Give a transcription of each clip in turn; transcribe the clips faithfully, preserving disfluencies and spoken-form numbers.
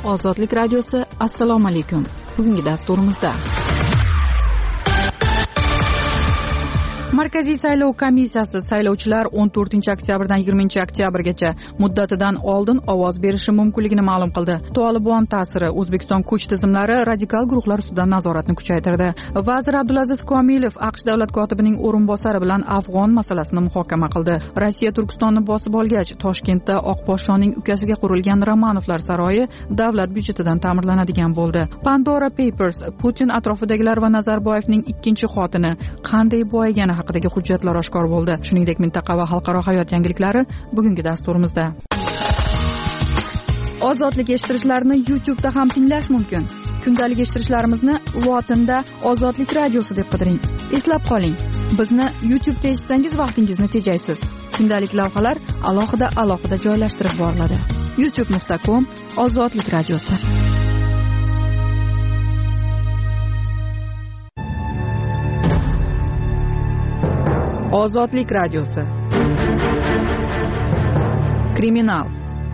Ozodlik radiosi, assalomu alaykum. Bugungi dasturimizda Markaziy saylov komissiyasi saylovchilar o'n to'rtinchi oktyabrdan yigirmanchi oktyabrgacha muddatidan oldin ovoz berishi mumkinligini ma'lum qildi. Tolibon ta'siri O'zbekiston kuch tizimlari radikal guruhlar ustidan nazoratni kuchaytirdi. Vazir Abdulaziz Komilov AQSh davlat kotibining o'rinbosari bilan Afg'on masalasini muhokama qildi. Rossiya Turkistonni bosib olgach, Toshkentda Oqposhshoning ukasiga qurilgan Romanovlar saroyi davlat byudjetidan ta'mirlanadigan bo'ldi. Pandora Papers Putin atrofidagilar va Nazarboyevning ikkinchi xotini qanday boyigani haqidagi hujjatlar oshkor bo'ldi. Shuningdek, mintaqa va xalqaro hayot yangiliklari bugungi dasturimizda. Ozodlik eshittirishlarni YouTube'da ham tinglash mumkin. Kundalik eshittirishlarimizni lotinda Ozodlik radiosi deb qidiring. Eslab qoling, bizni YouTube'da eshitsangiz vaqtingizni tejaysiz. Kundalik lavhalar alohida alohida joylashtirib boriladi. youtube nuqta com Ozodlik radiosi. Ozodlik radiosi. Kriminal.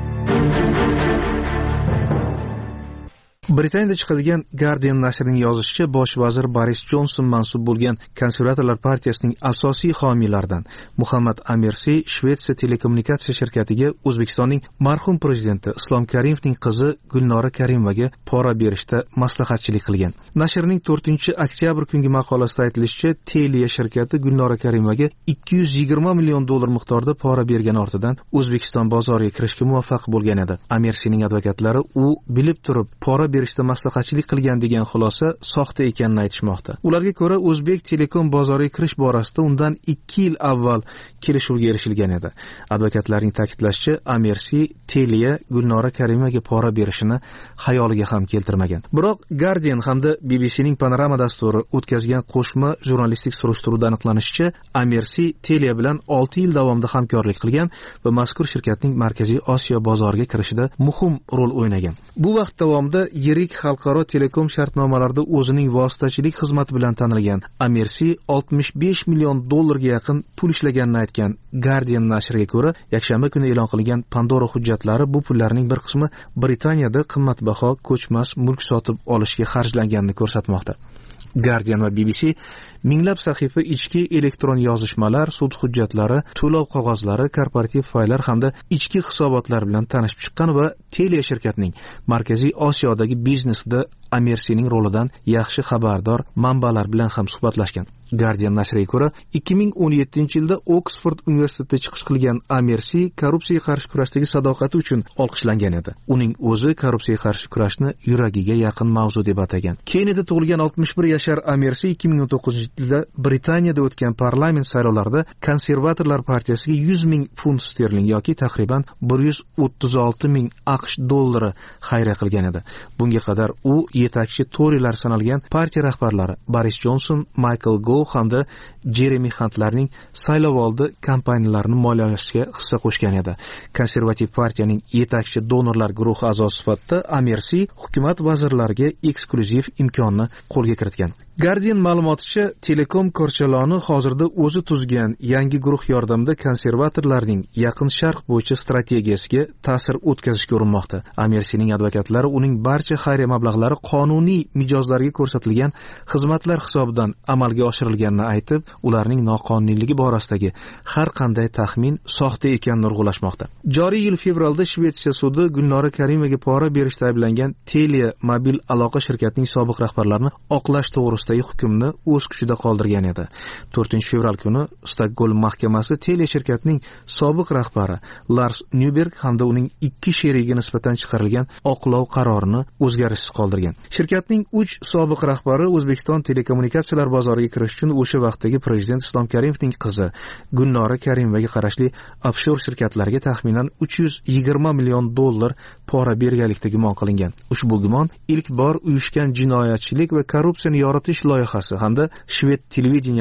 Britaniyada chiqadigan Guardian nashrining yozishicha, bosh vazir Boris Jonson mansub bo'lgan konservatorlar partiyasining asosiy homiylaridan Muhammad Amirsi Shvetsiya telekommunikatsiya shirkatiga O'zbekistonning marhum prezidenti Islom Karimovning qizi Gulnora Karimovga pora berishda maslahatchilik qilgan. Nashrning to'rtinchi oktyabr kungi maqolasida aytilishicha, Telia shirkati Gulnora Karimovga ikki yuz yigirma million dollar miqdorida pora bergani ortidan O'zbekiston bozoriga kirishga muvaffaq bo'lgan edi. Amirsining advokatlari u bilib turib pora berishda maslahatchilik qilgan degan xulosa soxta ekanini aytishmoqda. Ularga ko'ra, O'zbek Telekom bozoriga kirish borasida undan ikki yil avval kelishuvga erishilgan edi. Advokatlarning ta'kidlashicha, Amirsi Telia Gulnora Karimovga pora berishini xayoliga ham keltirmagan. Biroq Guardian hamda B B C'ning Panorama dasturi o'tkazgan qo'shma jurnalistik surishtiruvda aniqlanishicha, Amirsi Telia bilan olti yil davomida hamkorlik qilgan va mazkur shirkatning Markaziy Osiyo bozoriga kirishida muhim rol o'ynagan. Bu vaqt davomida yirik xalqaro telekom shartnomalarida o'zining vositachilik xizmati bilan tanilgan Amirsi oltmish besh million dollarga yaqin pul ishlaganini aytgan Guardian nashriga ko'ra, yakshanba kuni e'lon qilingan Pandora hujjatlari bu pullarning bir qismi Britaniyada qimmatbaho ko'chmas mulk sotib olishga xarjlanganini ko'rsatmoqda. Guardian va B B C minglab sahifa ichki elektron yozishmalar, sud hujjatlari, to'lov qog'ozlari, korporativ fayllar hamda ichki hisobotlar bilan tanishib chiqqan va Telia shirkatining Markaziy Osiyodagi biznesida Amirsining rolidan yaxshi xabardor manbalar bilan ham suhbatlashgan. Guardian nashriga ko'ra, ikki ming o'n yettinchi yilda Oksford universitetida chiqish qilgan Amirsi korrupsiyaga qarshi kurashdagi sadoqati uchun olqishlangan edi. Uning o'zi korrupsiyaga qarshi kurashni yuragiga yaqin mavzu deb atagan. Keniyada tug'ilgan oltmish bir yashar Amirsi ikki ming o'n to'qqizinchi yilda Britaniyada o'tgan parlament saylovlarida konservatorlar partiyasiga yuz ming funt sterling yoki taxriban bir yuz o'ttiz olti ming AQSh dollari xayriya qilgan edi. Bunga qadar u yetakchi Torylar sanalgan partiya rahbarlari Boris Johnson, Michael Gove hamda Jeremy Huntlarning saylovoldi kampaniyalarini moliyalashga hissa qo'shgan edi. Konservativ partiyaning yetakchi donorlar guruhi a'zosi sifatida Amirsi hukumat vazirlariga eksklyuziv imkonni qo'lga kiritgan. Guardian ma'lumoticha, Telekom korchaloni hozirda o'zi tuzgan yangi guruh yordamida konservatorlarning Yaqin Sharq bo'yicha strategiyasiga ta'sir o'tkazishga urinmoqda. Amirsining advokatlari uning barcha xayriya mablag'lari qonuniy mijozlarga ko'rsatilgan xizmatlar hisobidan amalga oshirilganini aytib, ularning noqonuniyligi borasidagi har qanday taxmin soxta ekanini urg'ulashmoqda. Joriy yil fevralda Shvetsiya sudi Gulnora Karimovga pora berishda ayblangan Telia mobil aloqa shirkatining sobiq rahbarlarini oqlash to'g'risida hukmni o'z kuchida qoldirgan edi. to'rtinchi fevral kuni Stokgolm mahkamasi Telia shirkatining sobiq rahbari Lars Nyberg hamda uning ikki sherigiga nisbatan chiqarilgan oqlov qarorini o'zgarishsiz qoldirgan. Shirkatning uch sobiq rahbari O'zbekiston telekommunikatsiyalar bozoriga kirish uchun o'sha vaqtdagi prezident Islom Karimovning qizi Gulnora Karimovga qarashli offshor shirkatlarga taxminan uch yuz yigirma million dollar pora berganlikda gumon qilingan. Ushbu gumon ilk bor uyushgan jinoyatchilik va korrupsiyani yoritish loyihasi hamda Shved televideniyasining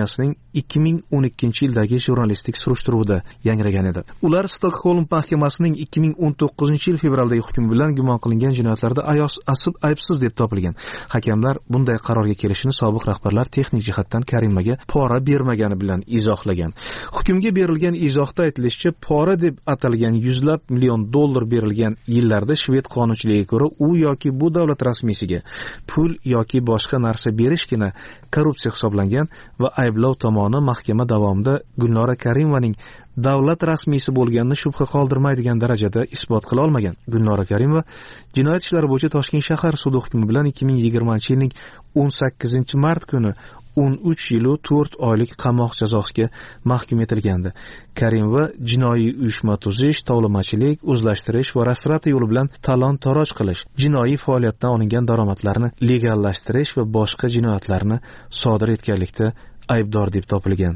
ikki ming o'n ikkinchi yildagi jurnalistik surishtiruvda yangragan edi. Ular Stokholm mahkamasining ikki ming o'n to'qqizinchi yil fevraldagi hukmi bilan gumon qilingan jinoyatlarda asl aybsiz deb topilgan. Hakamlar bunday qarorga kelishini sobiq rahbarlar texnik jihatdan Karimovga pora bermagani bilan izohlagan. Hukmga berilgan izohda aytilishicha, pora deb atalgan yuzlab million dollar berilgan yillarda Shved qonunchiligiga ko'ra u yoki bu davlat rasmiysiga pul yoki boshqa narsa berishgina korrupsiya hisoblangan va ayblov tomoni mahkama davomida Gulnora Karimovaning davlat rasmiysi bo'lganini shubha qoldirmaydigan darajada isbot qila olmagan. Gulnora Karimova jinoyat ishlari bo'yicha Toshkent shahar sudi hukmi bilan ikki ming yigirmanchi yilning o'n sakkizinchi mart kuni o'n uch yil va to'rt oylik qamoq jazosiga mahkum etilgandi. Karimova jinoiy uyushma tuzish, tovlamachilik, o'zlashtirish va rasrata yo'li bilan talon-toroj qilish, jinoiy faoliyatdan olingan daromadlarni legallashtirish va boshqa jinoyatlarni sodir etganlikda aybdor deb topilgan.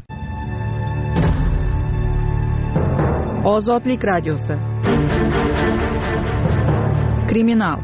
Ozodlik radiosi. Kriminal.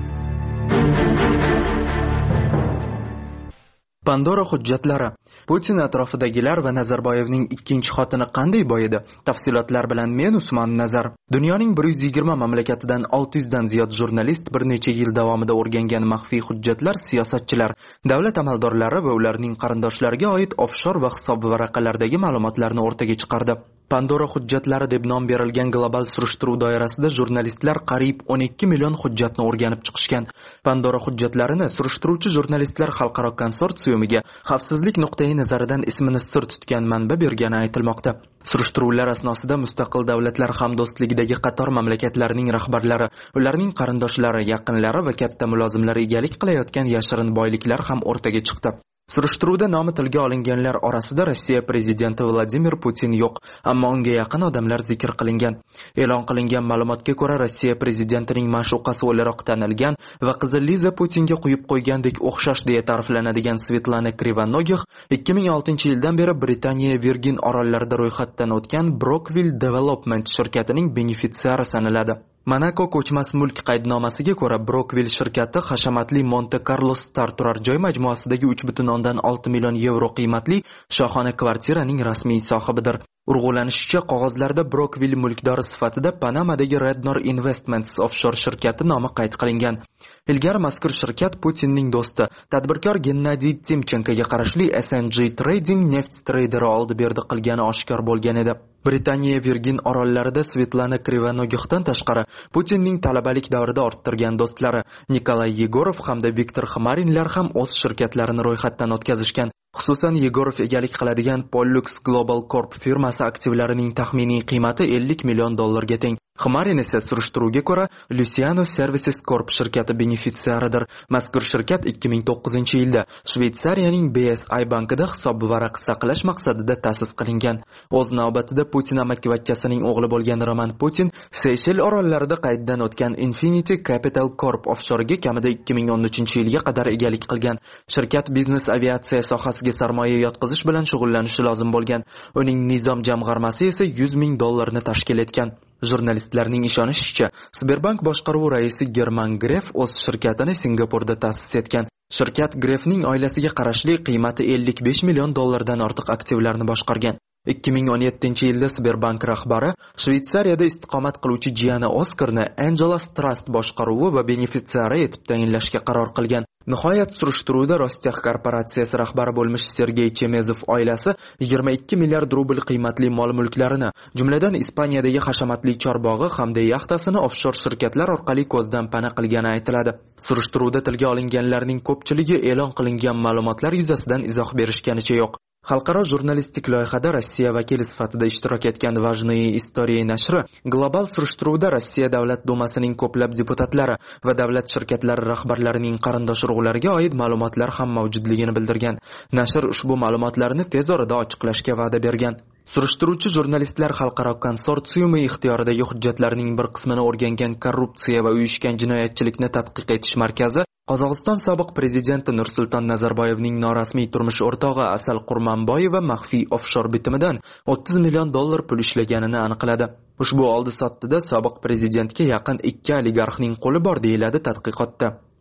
Pandora hujjatlari. Putin atrofidagilar va Nazarboyevning ikkinchi xotini qanday boyidi? Tafsilotlar bilan men Usmon Nazar. Dunyoning bir yuz yigirma mamlakatidan olti yuzdan ziyod jurnalist bir necha yil davomida o'rgangan maxfiy hujjatlar siyosatchilar, davlat amaldorlari va ularning qarindoshlariga oid offshor va hisob varaqalardagi ma'lumotlarni o'rtaga chiqardi. Pandora hujjatlari deb nom berilgan global surishtiruv doirasida jurnalistlar qariyb o'n ikki million hujjatni o'rganib chiqishgan. Pandora hujjatlarini surishtiruvchi jurnalistlar xalqaro konsorsiumiga xavfsizlik nuqtai nazaridan ismini sir tutgan manba bergani aytilmoqda. Surishtiruvlar asnosida mustaqil davlatlar hamdo'stligidagi qator mamlakatlarning rahbarlari, ularning qarindoshlari, yaqinlari va katta mulozimlar egalik qilayotgan yashirin boyliklar ham o'rtaga chiqdi. Surishtiruvda nomi tilga olinganlar orasida Rossiya prezidenti Vladimir Putin yo'q, ammo unga yaqin odamlar zikr qilingan. E'lon qilingan ma'lumotga ko'ra, Rossiya prezidentining ma'shuqasi o'laroq tanilgan va qizi Liza Putinga quyib qo'ygandek o'xshash deya ta'riflanadigan Svetlana Krivanogih ikki ming oltinchi yildan beri Britaniya Virgin orollarida ro'yxatdan o'tgan Brookville Development shirkatining benefitsiari sanaladi. Monaco ko'chmas mulk qaydnomasiga ko'ra Brookville shirkati hashamatli Monte Carlo Star turar joy majmuasidagi uch butun o'ndan olti million yevro qiymatli shohona kvartiraning rasmiy sohibidir. Urg'ulanishicha, qog'ozlarda Brookville mulkdori sifatida Panamadagi Rednor Investments offshore shirkati nomi qayd qilingan. Ilgari mazkur shirkat Putinning do'sti, tadbirkor Gennadiy Timchenkoga qarashli S and G Trading neft traderi oldi-berdi qilgani oshkor bo'lgan edi. Britaniya Virgin orollarida Svetlana Krivanogihdan tashqari Putinning talabalik davrida orttirgan do'stlari Nikolay Yegorov hamda Viktor Xmarinlar ham o'z shirkatlarini ro'yxatdan o'tkazishgan. Xususan, Yegorov egalik qiladigan Pollux Global Corp firmasi aktivlarining taxminiy qiymati ellik million dollarga teng. Xmarin esa surishtiruvga ko'ra Luciano Services Corp shirkati benefitsiaridir. Mazkur shirkat ikki ming to'qqizinchi yilda Shveysariyaning B S I bankida hisob varaq saqlash maqsadida ta'sis qilingan. O'z navbatida Putin amakivachchasining o'g'li bo'lgan Roman Putin Seyshel orollarida qayddan o'tgan Infinity Capital Corp offshore'ga kamida ikki ming o'n uchinchi yilga qadar egalik qilgan. Shirkat biznes aviatsiya sohasiga sarmoya yotqizish bilan shug'ullanishi lozim bo'lgan. Uning nizom jamg'armasi esa yuz ming dollarni tashkil etgan. Jurnalistlarning ishonishicha, Sberbank boshqaruvi raisi German Gref o'z shirkatini Singapurda ta'sis etgan. Shirkat Grefning oilasiga qarashli qiymati ellik besh million dollardan ortiq aktivlarni boshqargan. ikki ming o'n yettinchi yilda Sberbank rahbari Shveysariyada istiqomat qiluvchi jiyani Oskarni Angelos Trust boshqaruvi va benefitsiari etib tayinlashga qaror qilgan. Nihoyat surishtiruvda Rostex korporatsiyasi rahbari bo'lmish Sergey Chemezov oilasi yigirma ikki milliard rubl qiymatli mol-mulklarini, jumladan Ispaniyadagi hashamatli chorbog'i hamda yaxtasini offshor shirkatlar orqali ko'zdan pana qilgani aytiladi. Surishtiruvda tilga olinganlarning ko'pchiligi e'lon qilingan ma'lumotlar yuzasidan izoh berishganicha yo'q. Xalqaro jurnalistik loyihada Rossiya vakili sifatida ishtirok etgan Vajniy Istoriya nashri global surishtiruvda Rossiya Davlat dumasining ko'plab deputatlari va davlat shirkatlari rahbarlarining qarindosh urug'lariga oid ma'lumotlar ham mavjudligini bildirgan. Nashr ushbu ma'lumotlarni tez orada ochiqlashga va'da bergan. Surishtiruvchi jurnalistlar xalqaro konsorsiumi ixtiyoridagi hujjatlarning bir qismini o'rgangan korrupsiya va uyushgan jinoyatchilikni tadqiq etish markazi Qozog'iston sobiq prezidenti Nursulton Nazarboyevning norasmiy turmush o'rtog'i Asal Qurmanboyeva maxfiy offshor bitimidan o'ttiz million dollar pul ishlaganini aniqladi. Ushbu oldi-sotdida sobiq prezidentga yaqin ikki oligarxning qo'li bor deyiladi tadqiqotda.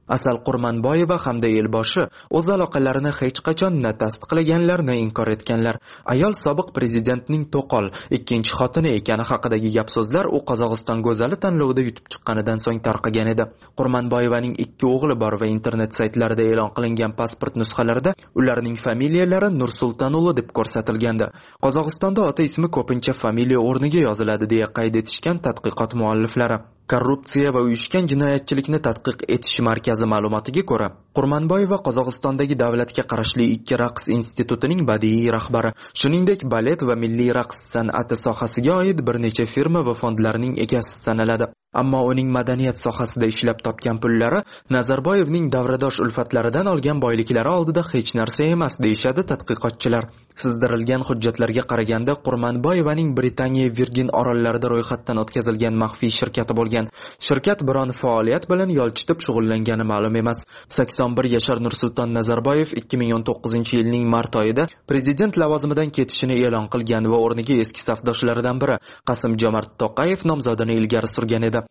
Asal Qurmanboyeva hamda Elboshi o'z aloqalarini hech qachon na tasdiqlaganlarni inkor etganlar. Ayol sobiq prezidentning to'qol ikkinchi xotini ekani haqidagi gap-so'zlar u Qozog'iston go'zali tanlovida yutib chiqqanidan so'ng tarqagan edi. Qurmanboyevaning ikki o'g'li bor va internet saytlarida e'lon qilingan pasport nusxalarida ularning familiyalari Nursultonuli deb ko'rsatilgandi. Qozog'istonda ota ismi ko'pincha familiya o'rniga yoziladi deya qayd etishgan tadqiqot mualliflari. Korrupsiya va uyushgan jinoyatchilikni tadqiq etish markazi ma'lumotiga ko'ra, Qurmanboyeva Qozog'istondagi davlatga qarashli ikki raqs institutining badiiy rahbari, shuningdek balet va milliy raqs san'ati sohasiga oid bir necha firma va fondlarning egasi sanaladi. Ammo uning madaniyat sohasida ishlab topgan pullari Nazarboyevning davradosh ulfatlaridan olgan boyliklari oldida hech narsa emas, deyshadi tadqiqotchilar. Sizdirilgan hujjatlarga qaraganda Qurmanboyevaning Britaniya Virgin orollarida ro'yxatdan o'tkazilgan maxfiy shirkati bo'lgan. Shirkat biron faoliyat bilan yolchitib shug'ullangani ma'lum emas. sakson bir yashar Nursulton Nazarboyev ikki ming o'n to'qqizinchi yilning mart oyida prezident lavozimidan ketishini e'lon qilgan va o'rniga eski safdoshlaridan biri Qasim-Jomart To'qayev nomzodini ilgari surgan edi.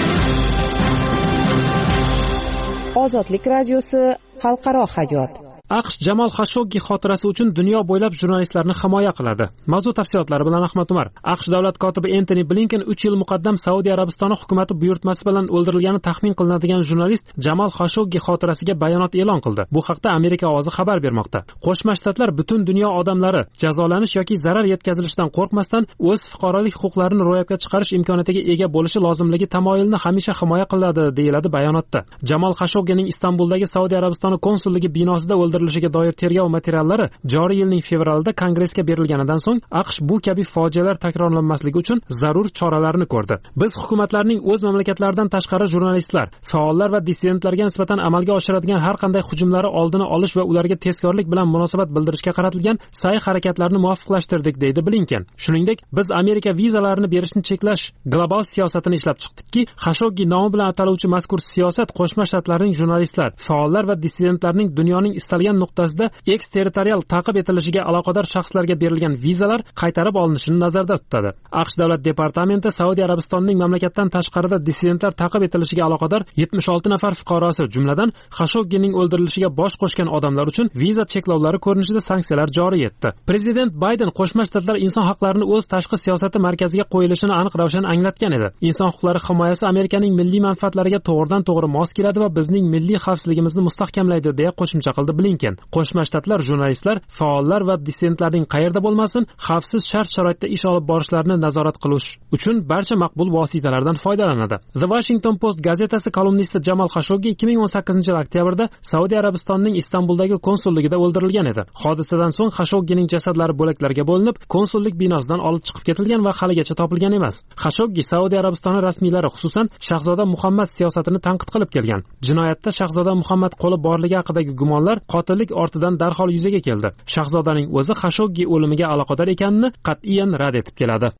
Ozodlik radiosi xalqaro hayot. AQSh Jamal Xashoggi xotirasi uchun dunyo bo'ylab jurnalistlarni himoya qiladi. Mavzu tafsilotlari bilan Ahmad Umar. AQSh davlat kotibi Antony Blinken uch yil muqaddam Saudiya Arabistoni hukumati buyurtmasi bilan o'ldirilgani taxmin qilinadigan jurnalist Jamal Xashoggi xotirasiga bayonot e'lon qildi. Bu haqda Amerika ovozi xabar bermoqda. Qo'shma Shtatlar butun dunyo odamlari jazolanish yoki zarar yetkazilishidan qo'rqmasdan o'z fuqarolik huquqlarini ro'yobga chiqarish imkoniyatiga ega bo'lishi lozimligi tamoyilini hamisha himoya qiladi, deyiladi bayonotda. Jamal Xashoggining Istanbuldagi Saudiya Arabistoni konsulligi binosida o'ldirilishiga doir tergov materiallari joriy yilning fevralida Kongressga berilganidan so'ng AQSh bu kabi fojialar takrorlanmasligi uchun zarur choralarni ko'rdi. Biz hukumatlarning o'z mamlakatlaridan tashqari jurnalistlar, faollar va dissidentlarga nisbatan amalga oshiradigan har qanday hujumlari oldini olish va ularga tezkorlik bilan munosabat bildirishga qaratilgan sa'y-harakatlarni muvofiqlashtirdik, deydi Blinken. Shuningdek, biz Amerika vizalarini berishni cheklash global siyosatini ishlab chiqdikki, Xashoggi nomi bilan ataluvchi mazkur siyosat Qo'shma Shtatlarning jurnalistlar, faollar va dissidentlarning dunyoning istalgan nuqtasida eksterritorial ta'qib etilishiga aloqador shaxslarga berilgan vizalar qaytarib olinishini nazarda tutadi. AQSh davlat departamenti Saudiya Arabistonining mamlakatdan tashqarida dissidentlar ta'qib etilishiga aloqador yetmish olti nafar fuqarosi, jumladan Xashoggining o'ldirilishiga bosh qo'shgan odamlar uchun viza cheklovlari ko'rinishida sanksiyalar joriy etdi. Prezident Bayden Qo'shma Shtatlar inson haqlarini o'z tashqi siyosati markaziga qo'yilishini aniq-ravshan anglatgan edi. Inson huquqlari himoyasi Amerikaning milliy manfaatlariga to'g'ridan-to'g'ri mos keladi va bizning milliy xavfsizligimizni mustahkamlaydi, deya qo'shimcha qildi Blinken. Qo'shma Shtatlar jurnalistlar, faollar va dissidentlarning qayerda bo'lmasin, xavfsiz shart-sharoitda ish olib borishlarini nazorat qilish uchun barcha maqbul vositalardan foydalanadi. The Washington Post gazetasi kolumnisti Jamal Xashoggi ikki ming o'n sakkizinchi yil oktyabrda Saudiya Arabistonining Istanbuldagi konsulligida o'ldirilgan edi. Hodisadan so'ng Xashoggining jasadlari bo'laklarga bo'linib, konsullik binosidan olib chiqib ketilgan va haligacha topilgan emas. Xashoggi Saudiya Arabistoni rasmiylari, xususan Shahzoda Muhammad siyosatini tanqid qilib kelgan. Jinoyatda Shahzoda Muhammad qo'li borligi haqidagi gumonlar qotillik ortidan darhol yuzaga keldi. Shahzodaning o'zi Xashoggi o'limiga aloqador ekanini qat'iyan rad etib keladi.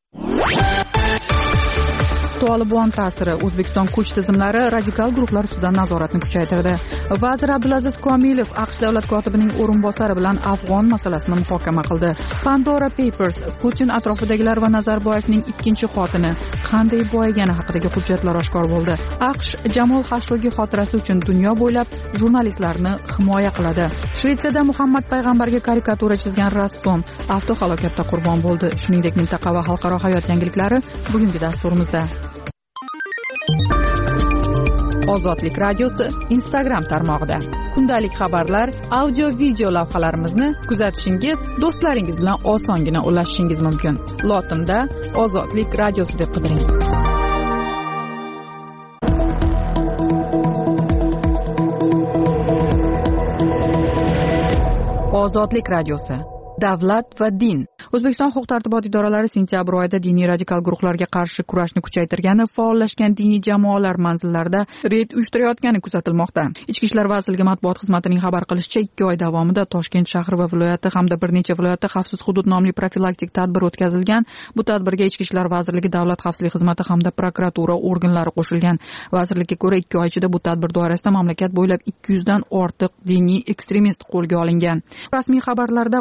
Tolibon ta'siri O'zbekiston kuch tizimlari radikal guruhlar ustidan nazoratni kuchaytirdi. Vazir Abdulaziz Komilov AQSh davlat kotibining o'rinbosari bilan Afg'on masalasini muhokama qildi. Pandora Papers Putin atrofidagilar va Nazarboyevning ikkinchi xotini qanday boyigani haqidagi hujjatlar oshkor bo'ldi. AQSh Jamal Xashoggi xotirasi uchun dunyo bo'ylab jurnalistlarni himoya qiladi. Shvetsiyada Muhammad payg'ambarga karikatura chizgan rassom avtohalokatda qurbon bo'ldi. Shuningdek, mintaqa va xalqaro hayot yangiliklari bugungi dasturimizda. Ozodlik radiosi Instagram tarmog'ida kundalik xabarlar, audio video lavhalarimizni kuzatishingiz, do'stlaringiz bilan osongina ulashishingiz mumkin. Lotinda Ozodlik radiosi deb qidiring. Ozodlik radiosi, davlat va din. O'zbekiston huquq-tartibot idoralari sentyabr oyida diniy radikal guruhlarga qarshi kurashni kuchaytirgani, faollashgan diniy jamoalar manzillarida reyd uyushtirayotgani kuzatilmoqda. Ichki ishlar vazirligi matbuot xizmatining xabar qilishicha, ikki oy davomida Toshkent shahri va viloyati hamda bir necha viloyatda xavfsiz hudud nomli profilaktik tadbir o'tkazilgan. Bu tadbirga Ichki ishlar vazirligi, davlat xavfsizlik xizmati hamda prokuratura organlari qo'shilgan. Vazirlikka ko'ra, ikki oy ichida bu tadbir doirasida mamlakat bo'ylab ikki yuzdan ortiq diniy ekstremist qo'lga olingan. Rasmiy xabarlarda qo'lga olingan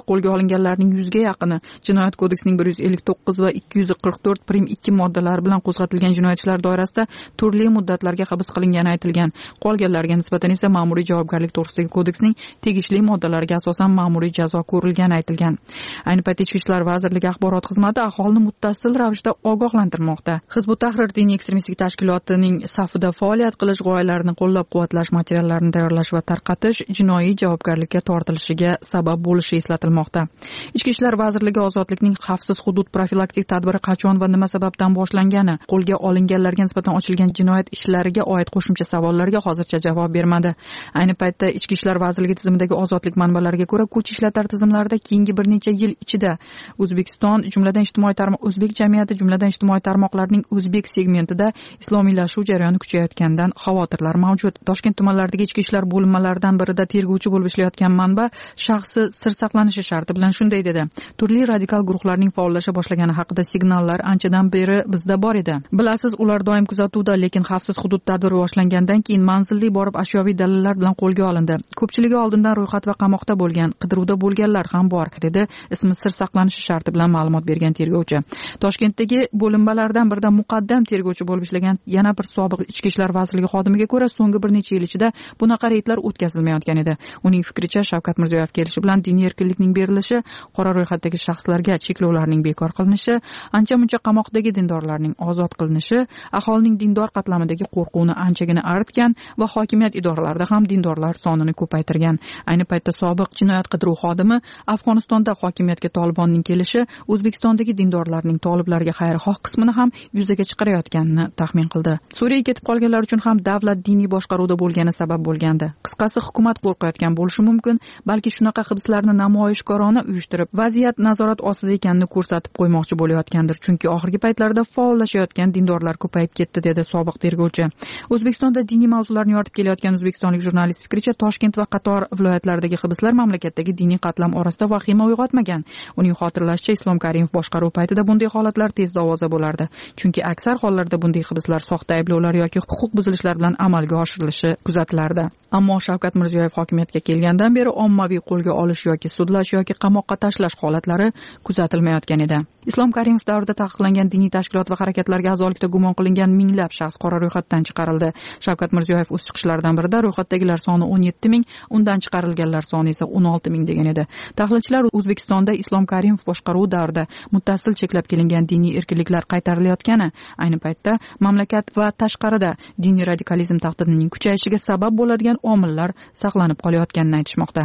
gumonlanganlarning yuzga yaqini Jinoyat kodeksining bir yuz ellik to'qqiz va ikki yuz qirq to'rt prim ikki moddalari bilan qo'zg'atilgan jinoyat ishlari doirasida turli muddatlarga hibs qilingani aytilgan. Qolganlarga nisbatan esa ma'muriy javobgarlik to'g'risidagi kodeksning tegishli moddalariga asosan ma'muriy jazo ko'rilgani aytilgan. Ayni paytda Ichki ishlar vazirligi axborot xizmati aholini muttasil ravishda ogohlantirmoqda. Hizb ut-Tahrir diniy ekstremistik tashkilotining safida faoliyat qilish, g'oyalarini qo'llab-quvvatlash materiallarini tayyorlash va tarqatish jinoiy javobgarlikka tortilishiga sabab bo'lishi eslatilmoqda. Ichki ishlar vazirligi ozodlikning xavfsiz hudud profilaktik tadbiri qachon va nima sababdan boshlangani, qo'lga olinganlarga nisbatan ochilgan jinoyat ishlariga oid qo'shimcha savollarga hozircha javob bermadi. Ayni paytda Ichki ishlar vazirligi tizimidagi ozodlik manbalariga ko'ra, kuch ishlatar tizimlarida keyingi bir necha yil ichida O'zbekiston jumladan ijtimoiy tarmoq o'zbek jamiyati jumladan ijtimoiy tarmoqlarning o'zbek segmentida islomiylashuv jarayoni kuchayotganidan xavotirlar mavjud. Toshkent tumanlaridagi ichki ishlar bo'linmalaridan birida tergovchi bo'lib ishlayotgan manba shaxsi sir saqlanishi sharti bilan shunday dedi: turli radikal guruhlarning faollasha boshlagani haqida signallar anchadan beri bizda bor edi. Bilasiz, ular doim kuzatuvda, lekin xavfsiz hudud tadbiri boshlangandan keyin manzilli borib ashyoviy dalillar bilan qo'lga olindi. Ko'pchiligi oldindan ro'yxat va qamoqda bo'lgan, qidiruvda bo'lganlar ham bor, dedi ismi sir saqlanishi sharti bilan ma'lumot bergan tergovchi. Toshkentdagi bo'linmalardan birida muqaddam tergovchi bo'lib ishlagan yana bir sobiq Ichki ishlar vazirligi xodimiga ko'ra, so'nggi bir necha yil ichida bunaqa reydlar o'tkazilmayotgan edi. Uning fikricha, Shavkat Mirziyoyev kelishi bilan diniy erkinlikning berilishi, qora ro'yxatdagi shaxslarga cheklovlarning bekor qilinishi, ancha-muncha qamoqdagi dindorlarning ozod qilinishi aholining dindor qatlamidagi qo'rquvni anchagina aritgan va hokimiyat idoralarida ham dindorlar sonini ko'paytirgan. Ayni paytda sobiq jinoyat qidiruv xodimi Afg'onistonda hokimiyatga Tolibonning kelishi O'zbekistondagi dindorlarning toliblarga xayrixoh qismini ham yuzaga chiqarayotganini taxmin qildi. Suriyaga ketib qolganlar uchun ham davlat diniy boshqaruvda bo'lgani sabab bo'lgandi. Qisqasi, hukumat qo'rqayotgan bo'lishi mumkin, balki shunaqa hibslarni namoyishkorona uyushtirib, vaziyat nazorat ostida ekanini ko'rsatib qo'ymoqchi bo'layotgandir, chunki oxirgi paytlarda faollashayotgan dindorlar ko'payib ketdi, dedi sobiq tergovchi. O'zbekistonda diniy mavzularni yoritib kelayotgan o'zbekistonlik jurnalist fikricha, Toshkent va qator viloyatlardagi hibslar mamlakatdagi diniy qatlam orasida vahima uyg'otmagan. Uning xotirlashicha, Islom Karimov boshqaruv paytida bunday holatlar tezda ovoza bo'lardi, chunki aksar hollarda bunday hibslar soxta ayblovlar yoki huquq buzilishlar bilan amalga oshirilishi kuzatilardi. Ammo Shavkat Mirziyoyev hokimiyatga kelgandan beri ommaviy qo'lga olish yoki sudlash yoki qamoqqa tashlash holatlari kuzatilmayotgan edi. Islom Karimov davrida taqiqlangan diniy tashkilot va harakatlarga a'zolikda gumon qilingan minglab shaxs qora ro'yxatdan chiqarildi. Shavkat Mirziyoyev o'z chiqishlaridan birida ro'yxatdagilar soni o'n yetti ming, undan chiqarilganlar soni esa o'n olti ming degan edi. Tahlilchilar O'zbekistonda Islom Karimov boshqaruvi davrida muttasil cheklab kelingan diniy erkinliklar qaytarilayotgani, ayni paytda mamlakat va tashqarida diniy radikalizm tahdidining kuchayishiga sabab bo'ladigan omillar saqlanib qolayotganini aytishmoqda.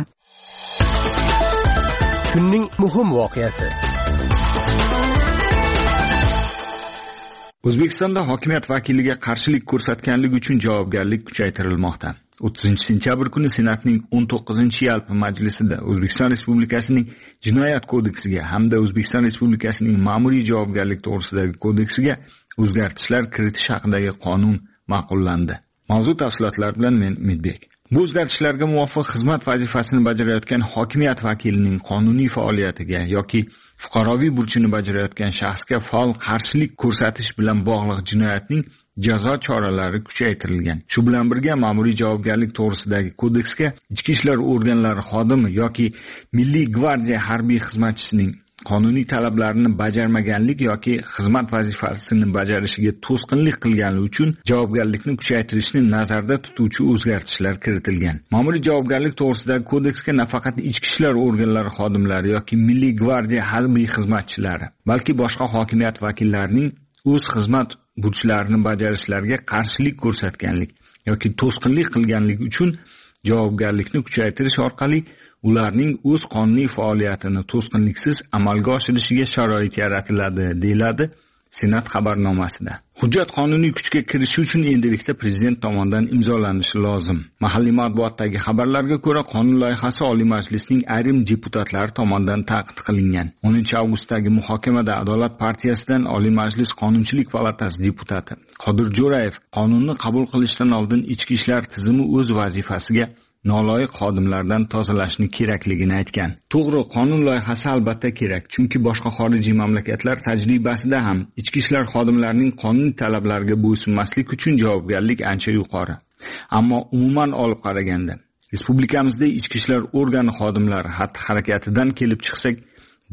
Kunning muhim voqeasi. O'zbekistonda hokimiyat vakiliga qarshilik ko'rsatganlik uchun javobgarlik kuchaytirilmoqda. o'ttizinchi sentyabr kuni Senatning o'n to'qqizinchi yalpi majlisida O'zbekiston Respublikasining Jinoyat kodeksiga hamda O'zbekiston Respublikasining Ma'muriy javobgarlik to'g'risidagi kodeksiga o'zgartishlar kiritish haqidagi qonun ma'qullandi. Mavzu tafsilotlari bilan men Umidbek. Bu o'zgartishlarga muvofiq xizmat vazifasini bajarayotgan hokimiyat vakilining qonuniy faoliyatiga yoki fuqaroviy burchini bajarayotgan shaxsga faol qarshilik ko'rsatish bilan bog'liq jinoyatning jazo choralari kuchaytirilgan. Shu bilan birga ma'muriy javobgarlik to'g'risidagi kodeksga ichki ishlar organlari xodimi yoki Milliy gvardiya harbiy xizmatchisining qonuniy talablarini bajarmaganlik yoki xizmat vazifasini bajarishiga to'sqinlik qilgani uchun javobgarlikni kuchaytirishni nazarda tutuvchi o'zgartishlar kiritilgan. Ma'muriy javobgarlik to'g'risidagi kodeksga nafaqat ichki ishlar organlari xodimlari yoki Milliy gvardiya harbiy xizmatchilari, balki boshqa hokimiyat vakillarining o'z xizmat burchlarini bajarishlariga qarshilik ko'rsatganlik yoki to'sqinlik qilganlik uchun javobgarlikni kuchaytirish orqali ularning o'z qonuniy faoliyatini to'sqinliksiz amalga oshirishiga sharoit yaratiladi, deyiladi Senat xabarnomasida. Hujjat qonuniy kuchga kirishi uchun endilikda prezident tomonidan imzolanishi lozim. Mahalliy matbuotdagi xabarlarga ko'ra, qonun loyihasi Oliy Majlisning ayrim deputatlari tomonidan ta'qib qilingan. o'ninchi avgustdagi muhokamada Adolat partiyasidan Oliy Majlis Qonunchilik palatasi deputati Qodir Jo'rayev qonunni qabul qilishdan oldin ichki ishlar tizimi o'z vazifasiga noloyiq xodimlardan tozalashni kerakligini aytgan. To'g'ri, qonun loyihasi albatta kerak, chunki boshqa xorijiy mamlakatlar tajribasida ham ichki ishlar xodimlarining qonuniy talablariga bo'ysunmaslik uchun javobgarlik ancha yuqori. Ammo umuman olib qaraganda, respublikamizda ichki ishlar organi xodimlari xatti harakatidan kelib chiqsak,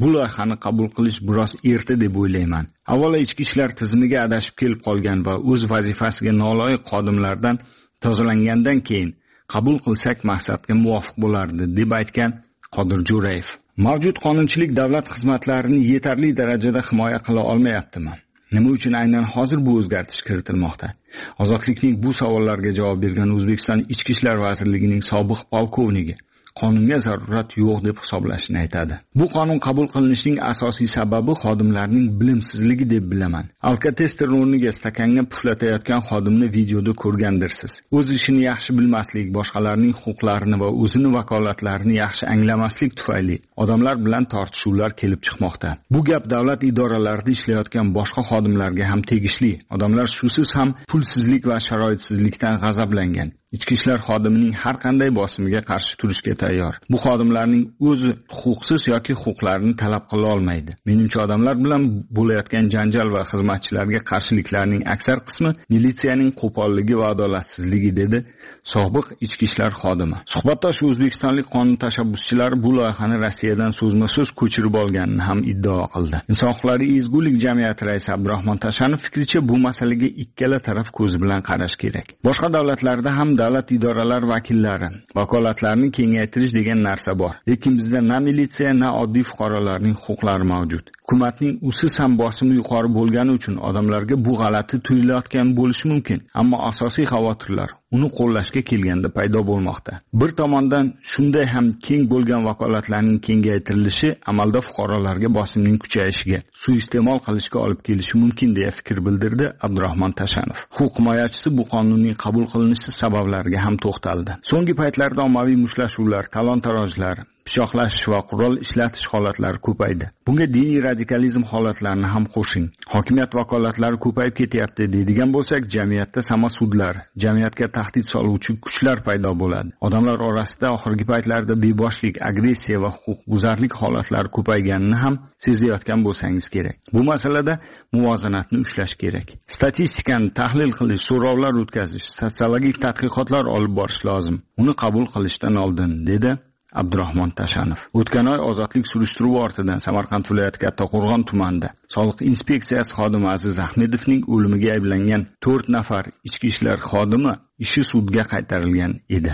Bu loyihani qabul qilish biroz erta deb o'ylayman. Avvalo ichki ishlar tizimiga adashib kelib qolgan va o'z vazifasiga noloyiq xodimlardan tozalangandan keyin qabul qilsak maqsadga muvofiq bo'lardi, deb aytgan Qodir Jo'rayev. Mavjud qonunchilik davlat xizmatlarini yetarli darajada himoya qila olmayaptimi? Nima uchun aynan hozir bu o'zgartirish kiritilmoqda? Ozodlikning bu savollarga javob bergan O'zbekiston Ichki ishlar vazirligining sobiq polkovnigi qonunga zarurat yo'q deb hisoblashini aytadi. Bu qonun qabul qilinishining asosiy sababi xodimlarning bilimsizligi deb bilaman. Alkotester o'rniga stakanga puflatayotgan xodimni videoda ko'rgandirsiz. O'z ishini yaxshi bilmaslik, boshqalarning huquqlarini va o'zini vakolatlarini yaxshi anglamaslik tufayli odamlar bilan tortishuvlar kelib chiqmoqda. Bu gap davlat idoralarida ishlayotgan boshqa xodimlarga ham tegishli. Odamlar shusiz ham pulsizlik va sharoitsizlikdan g'azablangan. Ichki ishlar xodimining har qanday bosimiga qarshi turishga tayyor. Bu xodimlarning o'zi huquqsiz yoki huquqlarini talab qila olmaydi. Menimcha odamlar bilan bo'layotgan janjal va xizmatchilarga qarshiliklarning aksar qismi militsiyaning qo'polligi va adolatsizligi, dedi sobiq ichki ishlar xodimi. Suhbatdosh o'zbekistonlik qonun tashabbuschilari bu loyihani Rossiyadan so'zma-so'z ko'chirib olganini ham iddao qildi. Inson huquqlari ezgulik jamiyati raisi Abdurahmon Tashanov fikricha bu masalaga ikkala taraf ko'zi bilan qarash kerak. Boshqa davlatlarda ham davlat idoralari vakillari vakolatlarini kengaytirish degan narsa bor. Lekin bizda na militsiya, na oddiy fuqarolarning huquqlari mavjud. Hukumatning usiz ham bosimi yuqori bo'lgani uchun odamlarga bu g'alati tuyulayotgan bo'lishi mumkin. Ammo asosiy xavotirlar uni qo'llashga kelganda paydo bo'lmoqda. Bir tomondan shunday ham keng bo'lgan vakolatlarning kengaytirilishi amalda fuqarolarga bosimning kuchayishiga, suiiste'mol qilishga olib kelishi mumkin deya fikr bildirdi Abdurahmon Tashanov. Huquq himoyachisi bu qonunning qabul qilinishi sabablariga ham to'xtaldi. So'nggi paytlarda ommaviy mushtlashuvlar, talon-tarojlar, pichoqlash va qurol ishlatish holatlari ko'paydi. Bunga diniy radikalizm holatlarini ham qo'shing. Hokimiyat vakolatlari ko'payib ketyapti deydigan bo'lsak, jamiyatda samasudlar, jamiyatga tahdid soluvchi kuchlar paydo bo'ladi. Odamlar orasida oxirgi paytlarda beboshlik, agressiya va huquqbuzarlik holatlari ko'payganini ham sezayotgan bo'lsangiz kerak. Bu masalada muvozanatni ushlash kerak. Statistikani tahlil qilish, so'rovlar o'tkazish, sotsiologik tadqiqotlar olib borish lozim. Uni qabul qilishdan oldin, dedi Abdurahmon Tashanov. O'tgan oy ozodlik surishtiruvi ortidan Samarqand viloyati Kattaqo'rg'on tumanida soliq inspeksiyasi xodimi Aziz Ahmedovning o'limiga ayblangan to'rt nafar ichki ishlar xodimi ishi sudga qaytarilgan edi.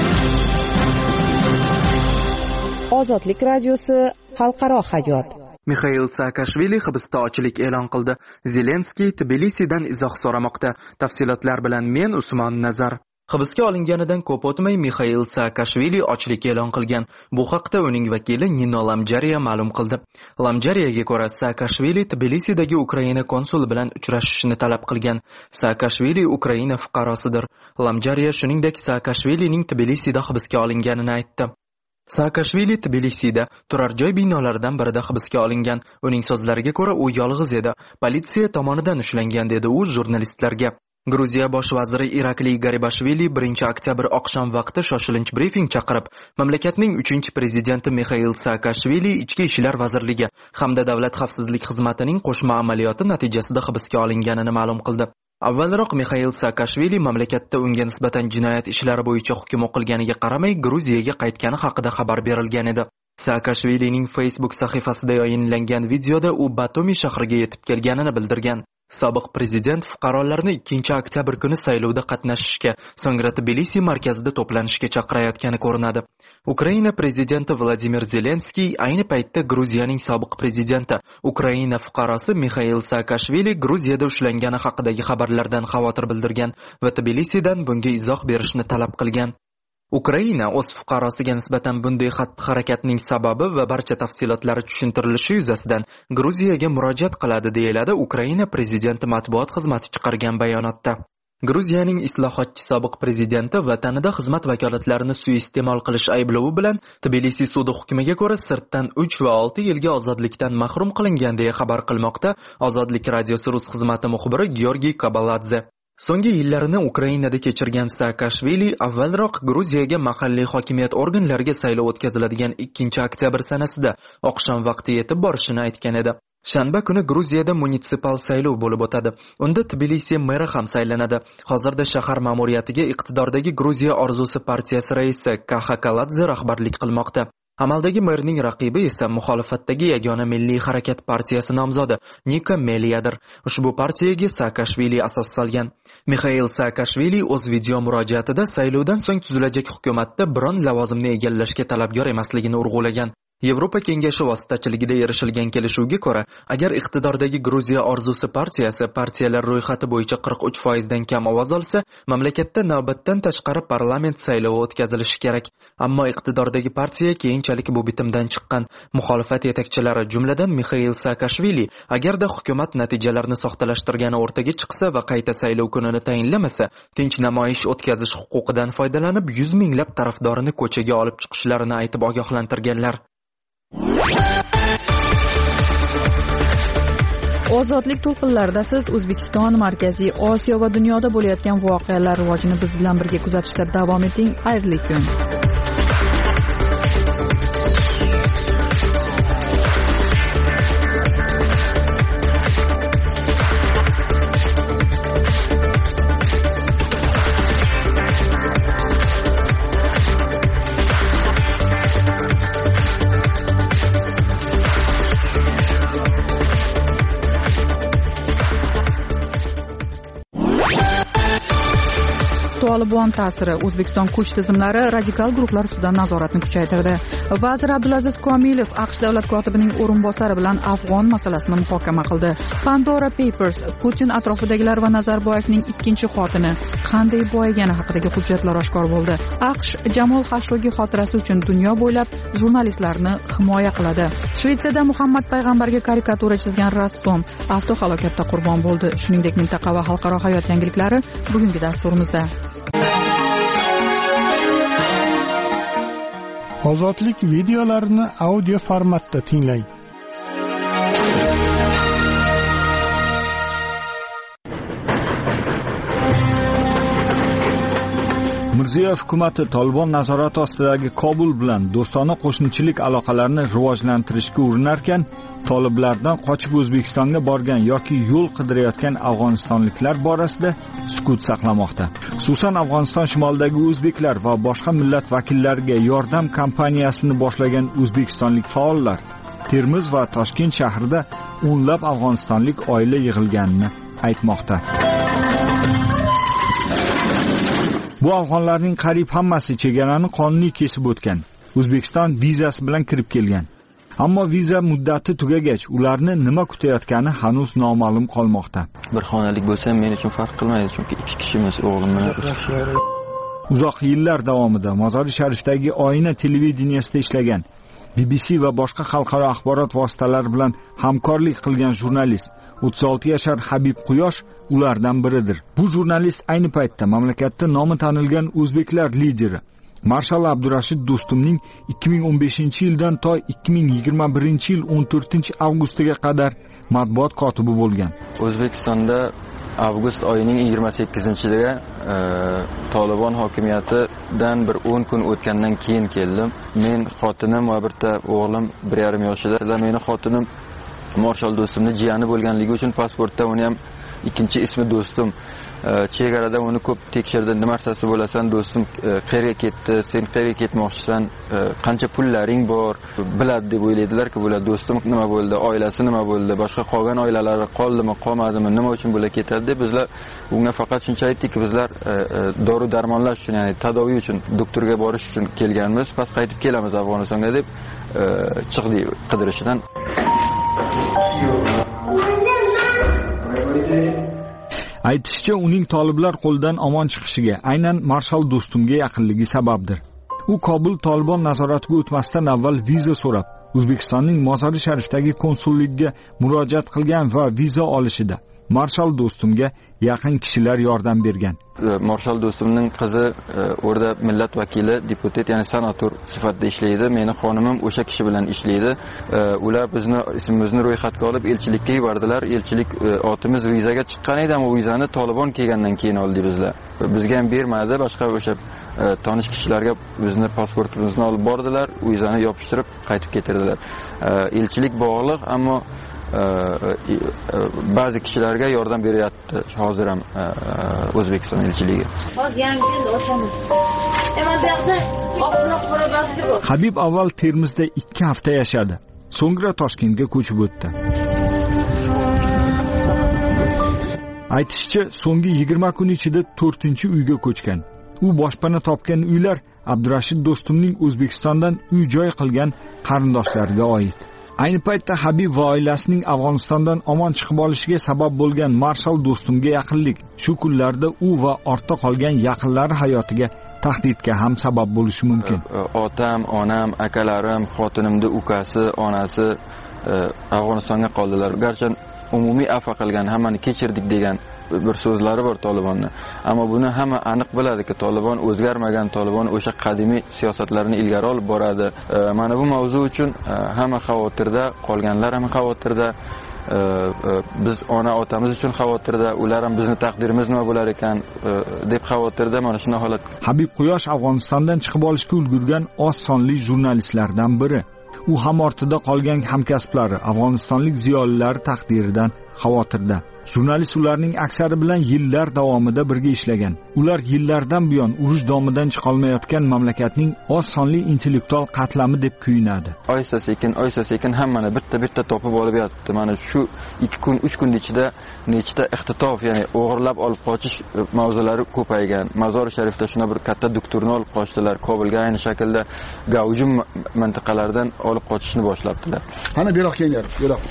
Ozodlik radiosi xalqaro hayot. Mixail Saakashvili hibsda ochilik e'lon qildi. Zelenskiy Tbilisidan izoh so'ramoqda. Tafsilotlar bilan men Usmon Nazar. Hibsga olinganidan ko'p o'tmay Mixail Saakashvili ochlik e'lon qilgan. Bu haqda uning vakili Nino Lamjariya ma'lum qildi. Lamjariyaga ko'ra, Saakashvili Tbilisidagi Ukraina konsuli bilan uchrashishni talab qilgan. Saakashvili Ukraina fuqarosidir. Lamjariya shuningdek Saakashvilining Tbilisida hibsga olinganini aytdi. Saakashvili Tbilisida turar joy binolaridan birida hibsga olingan. Uning so'zlariga ko'ra, u yolg'iz edi. Politsiya tomonidan ushlangan, dedi u jurnalistlarga. Gruziya bosh vaziri Irakli Garibashvili birinchi oktyabr oqshom vaqti shoshilinch brifing chaqirib, mamlakatning uchinchi prezidenti Mixail Saakashvili Ichki ishlar vazirligi hamda davlat xavfsizlik xizmatining qo'shma amaliyoti natijasida hibsga olinganini ma'lum qildi. Avvalroq Mixail Saakashvili mamlakatda unga nisbatan jinoyat ishlari bo'yicha hukm o'qilganiga qaramay Gruziyaga qaytgani haqida xabar berilgan edi. Saakashvilining Facebook sahifasida yayinlangan videoda u Batumi shahriga yetib kelganini bildirgan. Sobiq prezident fuqarolarni ikkinchi oktyabr kuni saylovda qatnashishga, so'ngra Tbilisi markazida to'planishga chaqirayotgani ko'rinadi. Ukraina prezidenti Vladimir Zelenskiy ayni paytda Gruziyaning sobiq prezidenti, Ukraina fuqarosi Mixail Saakashvili Gruziyada ushlangani haqidagi xabarlardan xavotir bildirgan va Tbilisidan bunga izoh berishni talab qilgan. Ukraina o'z fuqarosiga nisbatan bunday xatti-harakatning sababi va barcha tafsilotlari tushuntirilishi yuzasidan Gruziyaga murojaat qiladi, deyiladi Ukraina prezidenti matbuot xizmati chiqargan bayonotda. Gruziyaning islohotchi sobiq prezidenti vatanida xizmat vakolatlarini suiiste'mol qilish ayblovi bilan Tbilisi sudi hukmiga ko'ra sirtdan uch va olti yilga ozodlikdan mahrum qilingan deya xabar qilmoqda Ozodlik radiosi rus xizmati muxbiri Georgiy Kabaladze. So'nggi yillarini Ukrainada kechirgan Saakashvili avvalroq Gruziyaga mahalliy hokimiyat organlariga saylov o'tkaziladigan ikkinchi oktyabr sanasida oqshom vaqti yetib borishini aytgan edi. Shanba kuni Gruziyada munitsipal saylov bo'lib o'tadi. Unda Tbilisi meri ham saylanadi. Hozirda shahar ma'muriyatiga iqtidordagi Gruziya orzusi partiyasi raisi Kaxa Kaladze rahbarlik qilmoqda. Amaldagi merning raqibi esa muxolifatdagi Yagona Milliy harakat partiyasi nomzodi Nika Meliyadir. Ushbu partiyaga Saakashvili asos solgan. Mixail Saakashvili o'z video murojaatida saylovdan so'ng tuzilajak hukumatda biron lavozimni egallashga talabgor emasligini urg'ulagan. Yevropa Kengashi vositachiligida erishilgan kelishuvga ko'ra, agar iqtidordagi Gruziya orzusi partiyasi partiyalar ro'yxati bo'yicha qirq uch foiz dan kam ovoz olsa, mamlakatda navbatdan tashqari parlament saylovi o'tkazilishi kerak. Ammo iqtidordagi partiya keyinchalik bu bitimdan chiqqan. Muxolifat yetakchilari, jumladan Mixail Saakashvili, agarda hukumat natijalarini soxtalashtirgani o'rtaga chiqsa va qayta saylov kunini tayinlamasa, tinch namoyish o'tkazish huquqidan foydalanib yuz minglab tarafdorini ko'chaga olib chiqishlarini aytib ogohlantirganlar. Ozodlik to'lqinlarida siz O'zbekiston, Markaziy Osiyo va dunyoda bo'layotgan voqealar rivojini biz bilan birga kuzatishda davom eting. Xayrli kun. Tolibon ta'siri O'zbekiston kuch tizimlari radikal guruhlar ustidan nazoratni kuchaytirdi. Vazir Abdulaziz Komilov AQSh davlat kotibining o'rinbosari bilan Afg'on masalasini muhokama qildi. Pandora Papers Putin atrofidagilar va Nazarboyevning ikkinchi xotini qanday boyigani haqidagi hujjatlar oshkor bo'ldi. AQSh Jamol Xashoggi xotirasi uchun dunyo bo'ylab jurnalistlarni himoya qiladi. Shvetsiyada Muhammad payg'ambarga karikatura chizgan rassom avtohalokatda qurbon bo'ldi. Shuningdek, mintaqa va xalqaro hayot yangiliklari bugungi dasturimizda. Ozodlik videolarini audio formatda tinglang. Mirziyoyev hukumatı Tolibon nazorati ostidagi Kobul bilan do'stona qo'shnichilik aloqalarini rivojlantirishga urinarkan, toliblardan qochib O'zbekistonga borgan yoki yo'l qidirayotgan afg'onistonliklar borasida sukut saqlamoqda. Xususan Afg'oniston shimolidagi o'zbeklar va boshqa millat vakillariga yordam kampaniyasini boshlagan o'zbekistonlik faollar Termiz va Toshkent shahrida o'nlab afg'onistonlik oila yig'ilganini aytmoqda. Bu afg'onlarning qariyb hammasi chegarani qonuniy kesib o'tgan. O'zbekiston vizasi bilan kirib kelgan. Ammo viza muddati tugagach, ularni nima kutayotgani hanuz noma'lum qolmoqda. Bir xonalik bo'lsa, men uchun farq qilmaydi, chunki ikki kishimiz, o'g'lim bilan. Uzoq yillar davomida Mozori Sharifdagi Oyna televideniyasida ishlagan, B B C va boshqa xalqaro axborot vositalari bilan hamkorlik qilgan jurnalist o'ttiz olti yashar Habib Quyosh ulardan biridir. Bu jurnalist ayni paytda mamlakatda nomi tanilgan o'zbeklar lideri Marshal Abdurashid Do'stumning ikki ming o'n beshinchi yildan to ikki ming yigirma birinchi yil o'n to'rtinchi avgustiga qadar matbuot kotibi bo'lgan. O'zbekistonda avgust oyining yigirma sakkizinchisiga e, Tolibon hokimiyatidan bir o'n kun o'tgandan keyin keldim. Men xotinim va bitta o'g'lim bir yarim yoshida. Meni xotinim Marshal Do'stumning jiyani bo'lganligi uchun pasportda uni ham ikkinchi ismi Do'stum. Chegarada uni ko'p tekshirdi. Nima narsasi bo'lasan, do'stim, qayerga ketdi, sen qayerga ketmoqchisan, qancha pullaring bor, biladi deb o'ylaydilar-ku, bular do'stim nima bo'ldi, oilasi nima bo'ldi, boshqa qolgan oilalari qoldimi, qolmadimi, nima uchun bular ketadi deb bizlar unga faqat shuncha aytdikki, bizlar dori darmonlash uchun, ya'ni tadoviy uchun, doktorga borish uchun kelganmiz, past qaytib kelamiz Afg'onistonga deb chiqdik qidirishdan. Aytishicha, uning toliblar qo'lidan omon chiqishiga aynan Marshal Do'stumga yaqinligi sababdir. U Kobul Tolibon nazoratiga o'tmasdan avval viza so'rab, O'zbekistonning Mozori Sharifdagi konsulligiga murojaat qilgan va viza olishida Marshal Do'stumga yaqin kishilar yordam bergan. Marshal Do'stumning qizi o'rda millat vakili, deputat, ya'ni senator sifatida ishlaydi. Meni xonimim o'sha kishi bilan ishlaydi. Ular bizni ismimizni ro'yxatga olib elchilikka yubordilar. Elchilik otimiz vizaga chiqqan edi, ammo vizani Tolibon kelgandan keyin oldik bizlar. Bizga ham bermadi, boshqa o'sha tanish kishilarga bizni pasportimizni olib bordilar, vizani yopishtirib qaytib ketirdilar. Elchilik bog'liq, ammo ba'zi kishilarga yordam beryapti hozir ham O'zbekiston elchiligi. Habib avval Termizda ikki hafta yashadi. So'ngra Toshkentga ko'chib o'tdi. Aytishicha, so'nggi yigirma kun ichida to'rtinchi uyga ko'chgan. U boshpana topgan uylar Abdurashid Do'stumning O'zbekistondan uy-joy qilgan qarindoshlariga oid. Ayni paytda Habib va oilasining Afg'onistondan omon chiqib olishiga sabab bo'lgan Marshal Do'stumga yaqinlik shu kunlarda u va ortda qolgan yaqinlari hayotiga tahdidga ham sabab bo'lishi mumkin. Otam, onam, akalarim, xotinimning ukasi, onasi Afg'onistonga qoldilar. Garchi umumiy afv qilgan, hammani kechirdik degan bir so'zlari bor Tolibonni. Ammo buni hamma aniq biladiki, Tolibon o'zgarmagan, Tolibon o'sha qadimiy siyosatlarini ilgari olib boradi. Mana bu mavzu uchun hamma xavotirda, qolganlar ham xavotirda. Biz ona otamiz uchun xavotirda, ular ham bizni taqdirimiz nima bo'lar ekan deb xavotirda. Mana shunday holat. Habib Quyosh Afg'onistondan chiqib olishga ulgurgan oz sonli jurnalistlardan biri. U ham ortida qolgan hamkasblari, Afg'onistonlik ziyolilar taqdiridan xavotirda. Jurnalist ularning aksari bilan yillar davomida birga ishlagan. Ular yillardan buyon urush domidan chiqa olmayotgan mamlakatning oz sonli intellektual qatlami deb kuyinadi. Oysa sekin, oysa sekin hammani bitta-bitta topib olib yotibdi. Mana shu ikki kun, uch kun ichida nechta ixtitof, ya'ni o'g'irlab olib qochish mavzulari ko'paygan. Mazor Sharifda shuna bir katta doktorni olib qochdilar. Kobulga ayni shaklda Gavjum mintaqalaridan olib qochishni boshlabdilar. Mana bu yoqqa kelinglar, bu yoq.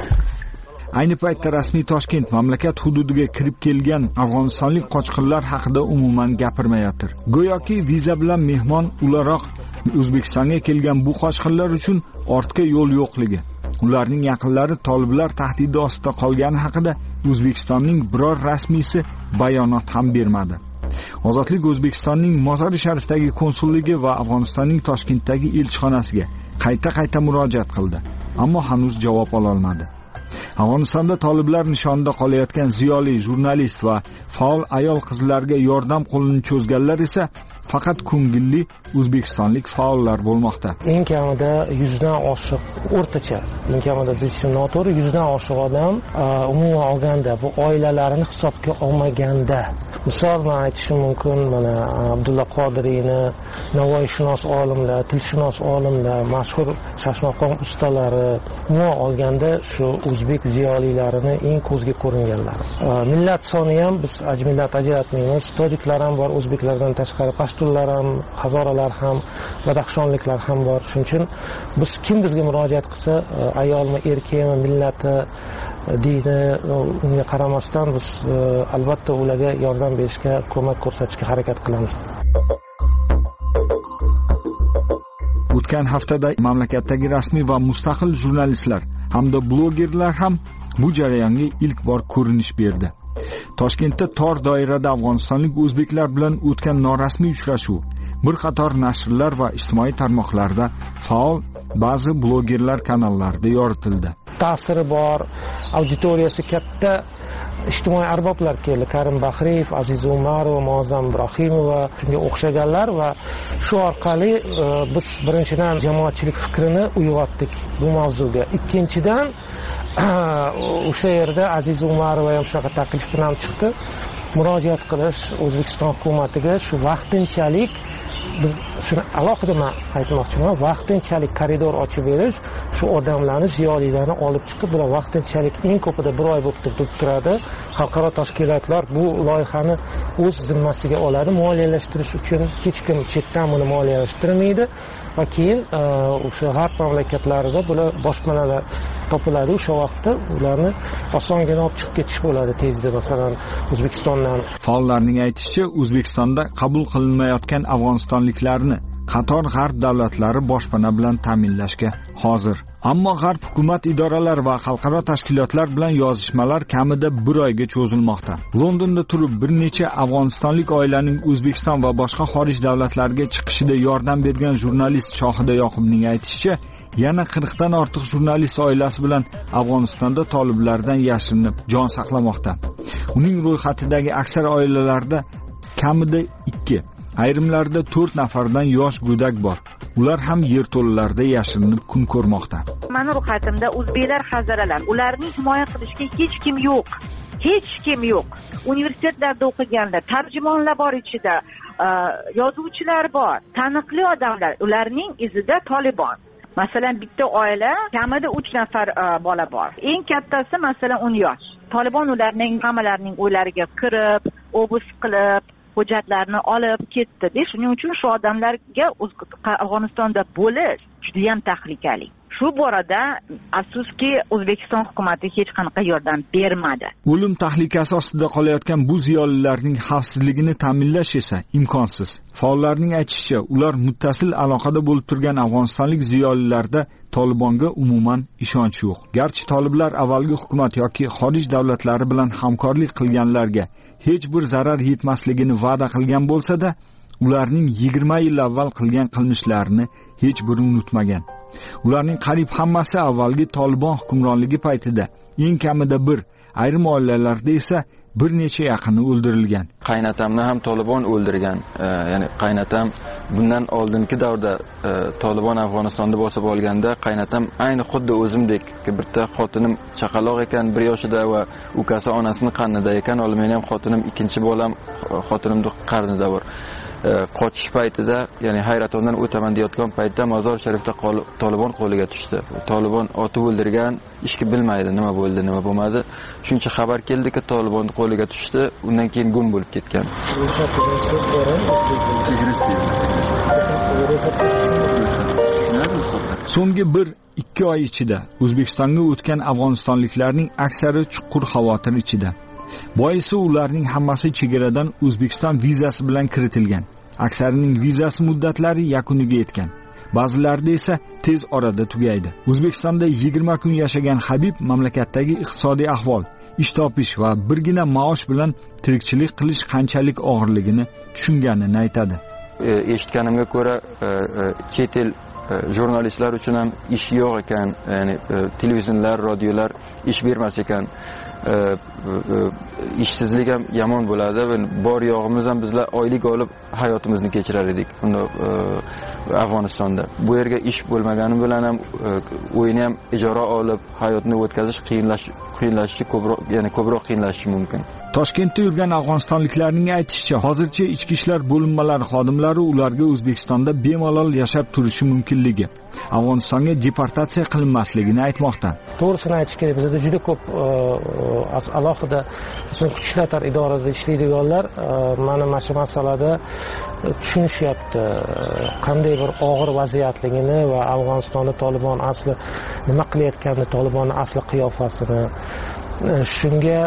Ayni paytda rasmiy Toshkent mamlakat hududiga kirib kelgan afg'onistonlik qochqinlar haqida umuman gapirmayotir. Go'yoki viza bilan mehmon o'laroq O'zbekistonga kelgan bu qochqinlar uchun ortga yo'l yo'qligi, ularning yaqinlari toliblar tahdidi ostida qolgani haqida O'zbekistonning biror rasmiysi bayonot ham bermadi. Ozodlik O'zbekistonning Mozori Sharifdagi konsulligi va Afg'onistonning Toshkentdagi elchixonasiga qayta-qayta murojaat qildi, ammo hanuz javob ola olmadi. Afg'onistonda toliblar nishonida qolayotgan ziyoli jurnalist va faol ayol qizlarga yordam qo'lini cho'zganlar esa faqat ko'ngilli o'zbekistonlik faollar bo'lmoqda. Eng kamida yuzdan oshiq o'rtacha, eng kamida deyishim noto'g'ri, yuzdan oshiq odam umuman olganda bu oilalarini hisobga olmaganda, misol men aytishim mumkin, mana Abdulla Qodiriyni, Navoiyshunos olimlar, tilshunos olimlar, mashhur shashmaqom ustalari umuman olganda shu o'zbek ziyolilarini eng ko'zga ko'ringanlar. Millat soni ham biz millat ajratmaymiz. Tojiklar ham bor, o'zbeklardan tashqari pashtunlar ham, hazoralar ham, badaxshonliklar ham bor. Shuning uchun biz kim bizga murojaat qilsa, ayolmi, erkakmi, millati, dini unga qaramasdan biz albatta ularga yordam berishga, ko'mak ko'rsatishga harakat qilamiz. O'tgan haftada mamlakatdagi rasmiy va mustaqil jurnalistlar hamda blogerlar ham bu jarayonga ilk bor ko'rinish berdi. Toshkentda tor doirada afg'onistonlik o'zbeklar bilan o'tgan norasmiy uchrashuv bir qator nashrlar va ijtimoiy tarmoqlarda faol ba'zi blogerlar kanallarida yoritildi. Ta'siri bor, auditoriyasi katta ijtimoiy arboblar keldi. Karim Bahriyev, Aziz Umarov, Muazzam Ibrohimova, shunga o'xshaganlar va shu orqali e, biz birinchidan jamoatchilik fikrini uyg'otdik bu mavzuga. Ikkinchidan o'sha yerda Aziz Umarova ham shunaqa taklif bilan chiqdi. Murojaat qilish O'zbekiston hukumatiga shu vaqtinchalik biz shuni alohida men aytmoqchiman, vaqtinchalik koridor ochib berish, shu odamlarni, ziyolilarni olib chiqib, bular vaqtinchalik eng ko'pida bir oy bo'lib turadi. Xalqaro tashkilotlar bu loyihani o'z zimmasiga oladi, moliyalashtirish uchun hech kim chetdan buni moliyalashtirmaydi va keyin o'sha g'arb mamlakatlarida bular boshpanalar topiladi. O'sha vaqtda ularni osongina olib chiqib ketish bo'ladi tezda. Masalan, O'zbekistondan faollarning aytishicha, O'zbekistonda qabul qilinmayotgan afg'onistonliklarni qator g'arb davlatlari boshpana bilan ta'minlashga hozir. Ammo g'arb hukumat idoralari va xalqaro tashkilotlar bilan yozishmalar kamida bir oyga cho'zilmoqda. Londonda turib bir necha afg'onistonlik oilaning O'zbekiston va boshqa xorij davlatlariga chiqishida yordam bergan jurnalist Shohida Yoqubning aytishicha, yana qirqdan ortiq jurnalist oilasi bilan Afg'onistonda toliblardan yashirinib jon saqlamoqda. Uning ro'yxatidagi aksar oilalarda kamida ikki, ayrimlarida to'rt nafardan yosh go'dak bor. ular ham yerto'lalarda yashirinib kun ko'rmoqda. Mani ro'yxatimda o'zbeklar, hazaralar, ularni himoya qilishga hech kim yo'q. Hech kim yo'q. Universitetlarda o'qiganlar, tarjimonlar bor ichida, yozuvchilar bor, taniqli odamlar, ularning izida Tolibon. Masalan, bitta oila kamida uch nafar bola bor. Eng kattasi masalan o'n yosh. Tolibon ularning hammalarining uylariga kirib, obus qilib, hujjatlarni olib ketdi. Shuning uchun shu odamlarga Afg'onistonda bo'lish juda ham tahlikali. Shu borada afsuski O'zbekiston hukumati hech qanaqa yordam bermadi. O'lim tahlikasi ostida qolayotgan bu ziyolilarning xavfsizligini ta'minlash esa imkonsiz. Faollarning aytishicha, ular muttasil aloqada bo'lib turgan afg'onistonlik ziyolilarda Tolibonga umuman ishonch yo'q. Garchi toliblar avvalgi hukumat yoki xorij davlatlari bilan hamkorlik qilganlarga hech bir zarar yetmasligini va'da qilgan bo'lsa-da, ularning yigirma yil avval qilgan qilmishlarini hech biri unutmagan. Ularning qariyb hammasi avvalgi Tolibon hukmronligi paytida eng kamida bir, ayrim oilalarda esa bir necha yaqini o'ldirilgan. Qaynatamni ham Tolibon o'ldirgan. E, ya'ni qaynatam bundan oldingi davrda e, Tolibon Afg'onistonni bosib olganda qaynatam ayni xuddi o'zimdek, bitta xotinim chaqaloq ekan, bir yoshida va ukasi onasini qarnida ekan, men ham xotinim ikkinchi bolam xotinimning qarnida bor. Qochish paytida, ya'ni Hayratondan o'taman deyotgan paytda Mozor Sharifda Tolibon qo'liga tushdi. Tolibon otib o'ldirgan, hech kim bilmaydi nima bo'ldi, nima bo'lmadi. Shuncha xabar keldiki, Tolibon qo'liga tushdi, undan keyin gum bo'lib ketgan. So'nggi bir ikki oy ichida O'zbekistonga o'tgan afg'onistonliklarning aksari chuqur xavotir ichida. Boisi ularning hammasi chegaradan O'zbekiston vizasi bilan kiritilgan. Aksarining vizasi muddatlari yakuniga yetgan. Ba'zilarida esa tez orada tugaydi. O'zbekistonda yigirma kun yashagan Habib mamlakatdagi iqtisodiy ahvol, ish topish va birgina maosh bilan tirikchilik qilish qanchalik og'irligini tushunganini aytadi. E, eshitganimga ko'ra, e, e, chet el jurnalistlar uchun ham ish yo'q ekan, ya'ni e, televizorlar, radiolar ish bermas ekan. E, e, ishsizlik ham yomon bo'ladi va bor yo'g'imiz ham bizlar oylik olib hayotimizni kechirar edik unda e, Afg'onistonda. Bu yerga ish bo'lmagani bilan ham e, o'yini ham ijara olib hayotni o'tkazish qiyinlash qiyinlashishi ko'proq, ya'ni ko'proq qiyinlashishi mumkin. Toshkentda yurgan afg'onistonliklarning aytishicha, hozircha ichki ishlar bo'linmalari xodimlari ularga O'zbekistonda bemalol yashab turishi mumkinligi, Afg'onistonga deportatsiya qilinmasligini aytmoqda. To'g'risini aytish kerak, bizda juda ko'p alohida kuch ishlar idorasida ishlaydiganlar mana mana shu masalada tushunishyapti, qanday bir og'ir vaziyatligini va Afg'onistonda Tolibon asli nima qilayotganini, Tolibonning asli qiyofasini. Shunga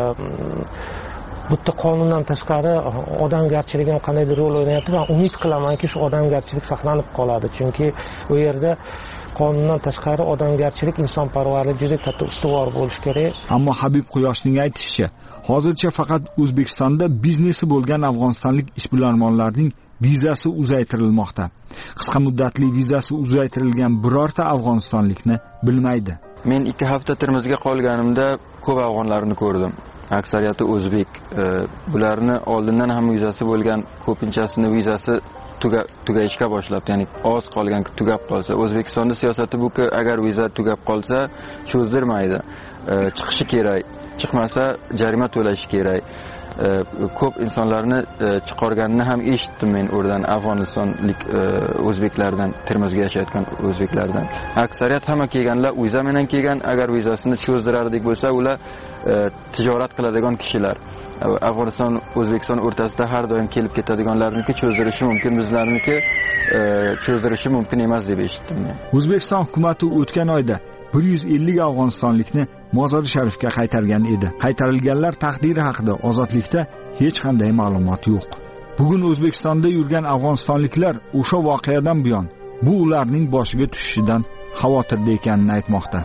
bitta qonundan tashqari odamgarchilik ham qandaydir rol o'ynayapti va umid qilamanki shu odamgarchilik saqlanib qoladi, chunki u yerda qonundan tashqari odamgarchilik, insonparvarlik juda katta ustuvor bo'lishi kerak. Ammo Habib Quyoshning aytishicha, hozircha faqat O'zbekistonda biznesi bo'lgan afg'onistonlik ishbilarmonlarning vizasi uzaytirilmoqda. Qisqa muddatli vizasi uzaytirilgan birorta afg'onistonlikni bilmaydi. Men ikki hafta Termizga qolganimda ko'p afg'onlarni ko'rdim. Aksariyati o'zbek. Bularni oldindan ham vizasi bo'lgan, ko'pinchasini vizasi tugayishga boshlabdi. Ya'ni oz qolgan, tugab qolsa, O'zbekistonning siyosati buki, agar viza tugab qolsa, cho'zdirmaydi. Chiqishi kerak. Chiqmasa jarima to'lashi kerak. Ko'p insonlarni chiqarganini ham eshitdim men o'rdan, afg'onistonlik o'zbeklardan, Termizga yashayotgan o'zbeklardan. Aksariyat hamma kelganlar viza bilan kelgan, agar vizasini cho'zdirardik bo'lsa, ular tijorat qiladigan kishilar. Afg'oniston O'zbekiston o'rtasida har doim kelib ketadiganlarniki cho'zdirishi mumkin, bizlarniki cho'zdirishi mumkin emas deb eshitdim men. O'zbekiston hukumatı o'tgan oyda bir yuz ellik afg'onistonlikni Mozor Sharifga qaytargan edi. Qaytarilganlar taqdiri haqida ozodlikda hech qanday ma'lumot yo'q. Bugun O'zbekistonda yurgan afg'onistonliklar o'sha voqeadan buyon bu ularning boshiga tushishidan xavotirda ekanini aytmoqda.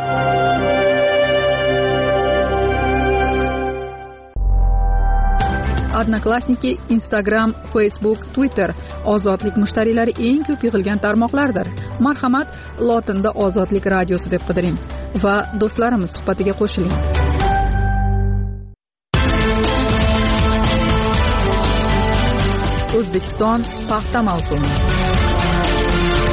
Odnoklassniki, Instagram, Facebook, Twitter ozodlik mushtariylari eng ko'p yig'ilgan tarmoqlardir. Marhamat, lotinda Ozodlik radiosi deb qidiring va do'stlarimiz suhbatiga qo'shiling. O'zbekiston paxta mavsumi.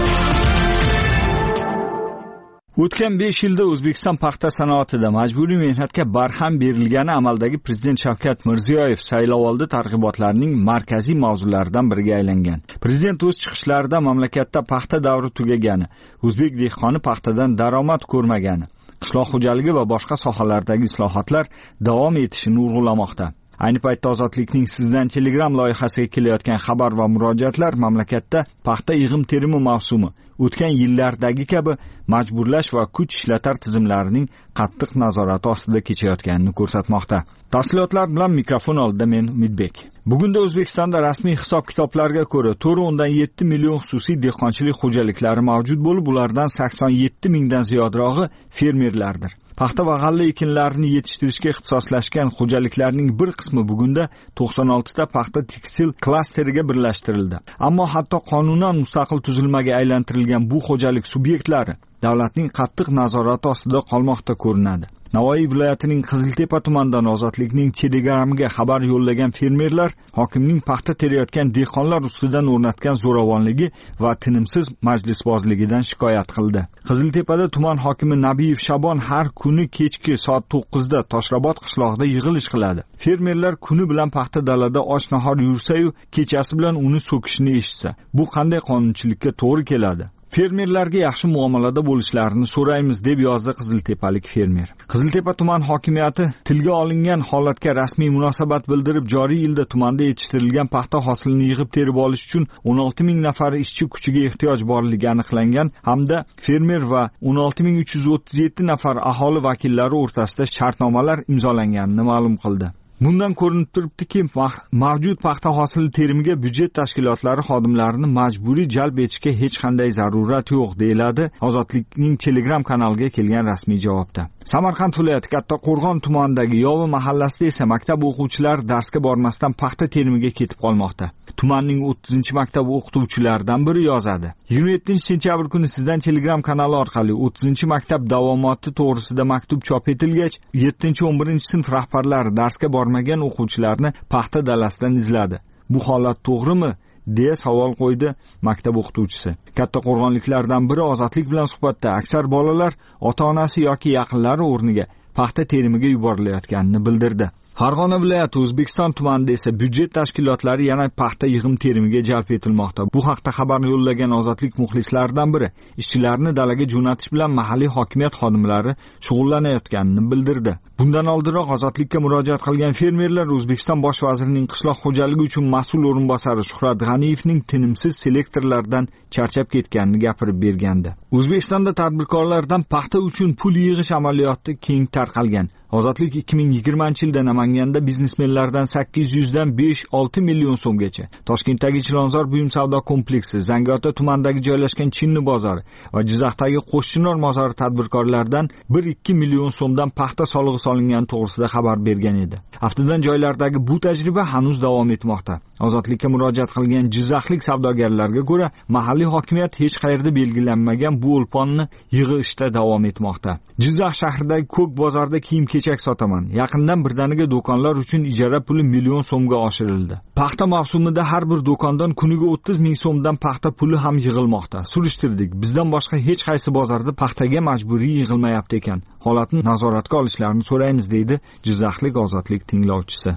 O'tgan besh yilda O'zbekiston paxta sanoatida majburiy mehnatga barham berilgani amaldagi Prezident Shavkat Mirziyoyev saylovoldi targ'ibotlarining markaziy mavzularidan biriga aylangan. Prezident o'z chiqishlarida mamlakatda paxta davri tugagani, o'zbek dehqoni paxtadan daromad ko'rmagani, qishloq xo'jaligi va boshqa sohalardagi islohotlar davom etishini urg'ulamoqda. Ayni paytda Ozodlikning Sizdan Telegram loyihasiga kelayotgan xabar va murojaatlar mamlakatda paxta yig'im terimi mavsumi o'tgan yillardagi kabi majburlash va kuch ishlatar tizimlarining qattiq nazorati ostida kechayotganini ko'rsatmoqda. Tafsilotlar bilan mikrofon oldida men Umidbek. Bugunda O'zbekistonda rasmiy hisob-kitoblarga ko'ra to'rt nuqta yetti million xususiy dehqonchilik xo'jaliklari mavjud bo'lib, ulardan sakson yetti mingdan ziyodrog'i fermerlardir. Paxta va g'alla ekinlarini yetishtirishga ixtisoslashgan xo'jaliklarning bir qismi bugunda to'qson olti ta paxta tekstil klasteriga birlashtirildi. Ammo hatto qonunan mustaqil tuzilmaga aylantirilgan bu xo'jalik subyektlari davlatning qattiq nazorati ostida qolmoqda ko'rinadi. Navoiy viloyatining Qiziltepa tumanidan Ozodlikning Telegramiga xabar yo'llagan fermerlar hokimning paxta terayotgan dehqonlar ustidan o'rnatgan zo'ravonligi va tinimsiz majlisbozligidan shikoyat qildi. Qiziltepada tuman hokimi Nabiyev Shabon har kuni kechki soat to'qqizda Toshrobod qishlog'ida yig'ilish qiladi. Fermerlar kuni bilan paxta dalada och nahor yursa-yu, kechasi bilan uni so'kishini eshitsa, bu qanday qonunchilikka to'g'ri keladi? Fermerlarga yaxshi muomalada bo'lishlarini so'raymiz, deb yozdi Qiziltepalik fermer. Qiziltepa tuman hokimiyati tilga olingan holatga rasmiy munosabat bildirib, joriy yilda tumanda yetishtirilgan paxta hosilini yig'ib terib olish uchun o'n olti ming nafar ishchi kuchiga ehtiyoj borligi aniqlangan hamda fermer va o'n olti ming uch yuz o'ttiz yetti nafar aholi vakillari o'rtasida shartnomalar imzolanganini ma'lum qildi. Bundan ko'rinib turibdiki, mavjud paxta hosili terimiga byudjet tashkilotlari xodimlarini majburiy jalb etishga hech qanday zarurat yo'q, deyiladi Ozodlikning Telegram kanaliga kelgan rasmiy javobda. Samarqand viloyati Kattaqo'rg'on tumanidagi Yovi mahallasida esa maktab o'quvchilari darsga bormasdan paxta terimiga ketib qolmoqda. Tumanning o'ttizinchi maktab o'qituvchilaridan biri yozadi. yigirma yettinchi sentyabr kuni Sizdan Telegram kanali orqali o'ttizinchi maktab davomati to'g'risida maktub chop etilgach, yettinchi o'n birinchi sinf rahbarlari darsga bormagan o'quvchilarni paxta dalasidan izladi. Bu holat to'g'rimi? deya savol qo'ydi maktab o'qituvchisi. Kattaqo'rg'onliklardan biri Ozodlik bilan suhbatda aksar bolalar ota-onasi yoki yaqinlari o'rniga paxta terimiga yuborilayotganini bildirdi. Farg'ona viloyati O'zbekiston tumanida esa byudjet tashkilotlari yana paxta yig'im terimiga jalb etilmoqda. Bu haqda xabar yo'llagan Ozodlik muxlislaridan biri ishchilarni dalaga jo'natish bilan mahalliy hokimiyat xodimlari shug'ullanayotganini bildirdi. Bundan oldinroq Ozodlikka murojaat qilgan fermerlar O'zbekiston bosh vazirining qishloq xo'jaligi uchun mas'ul o'rinbosari Shuhrat G'aniyevning tinimsiz selektorlardan charchab ketganini gapirib bergandi. O'zbekistonda tadbirkorlardan paxta uchun pul yig'ish amaliyoti keng tarqalgan. Ozodlik ikki ming yigirmanchi yilda Namanganda biznesmenlardan sakkiz yuzdan besh olti million so'mgacha, Toshkentdagi Chilonzor buyum savdo kompleksi, Zangiota tumanidagi joylashgan Chinni bozori va Jizzaxdagi Qo'shchinor mozori tadbirkorlardan bir ikki million so'mdan paxta solig'i solingani to'g'risida xabar bergan edi. Aftidan joylardagi bu tajriba hanuz davom etmoqda. Ozodlikka murojaat qilgan jizzaxlik savdogarlarga ko'ra, mahalliy hokimiyat hech qayerda belgilanmagan bu o'lponni yig'ishda davom etmoqda. Jizzax shahridagi Ko'k bozorda kiyim kechak sotaman. Yaqindan birdaniga do'konlar uchun ijara puli million so'mga oshirildi. Paxta mavsumida har bir do'kondan kuniga o'ttiz ming so'mdan paxta puli ham yig'ilmoqda. Surishtirdik. Bizdan boshqa hech qaysi bozorda paxtaga majburiy yig'ilmayapti ekan. Holatni nazoratga olishlarini so'raymiz, deydi Jizzaxlik Ozodlik tinglovchisi.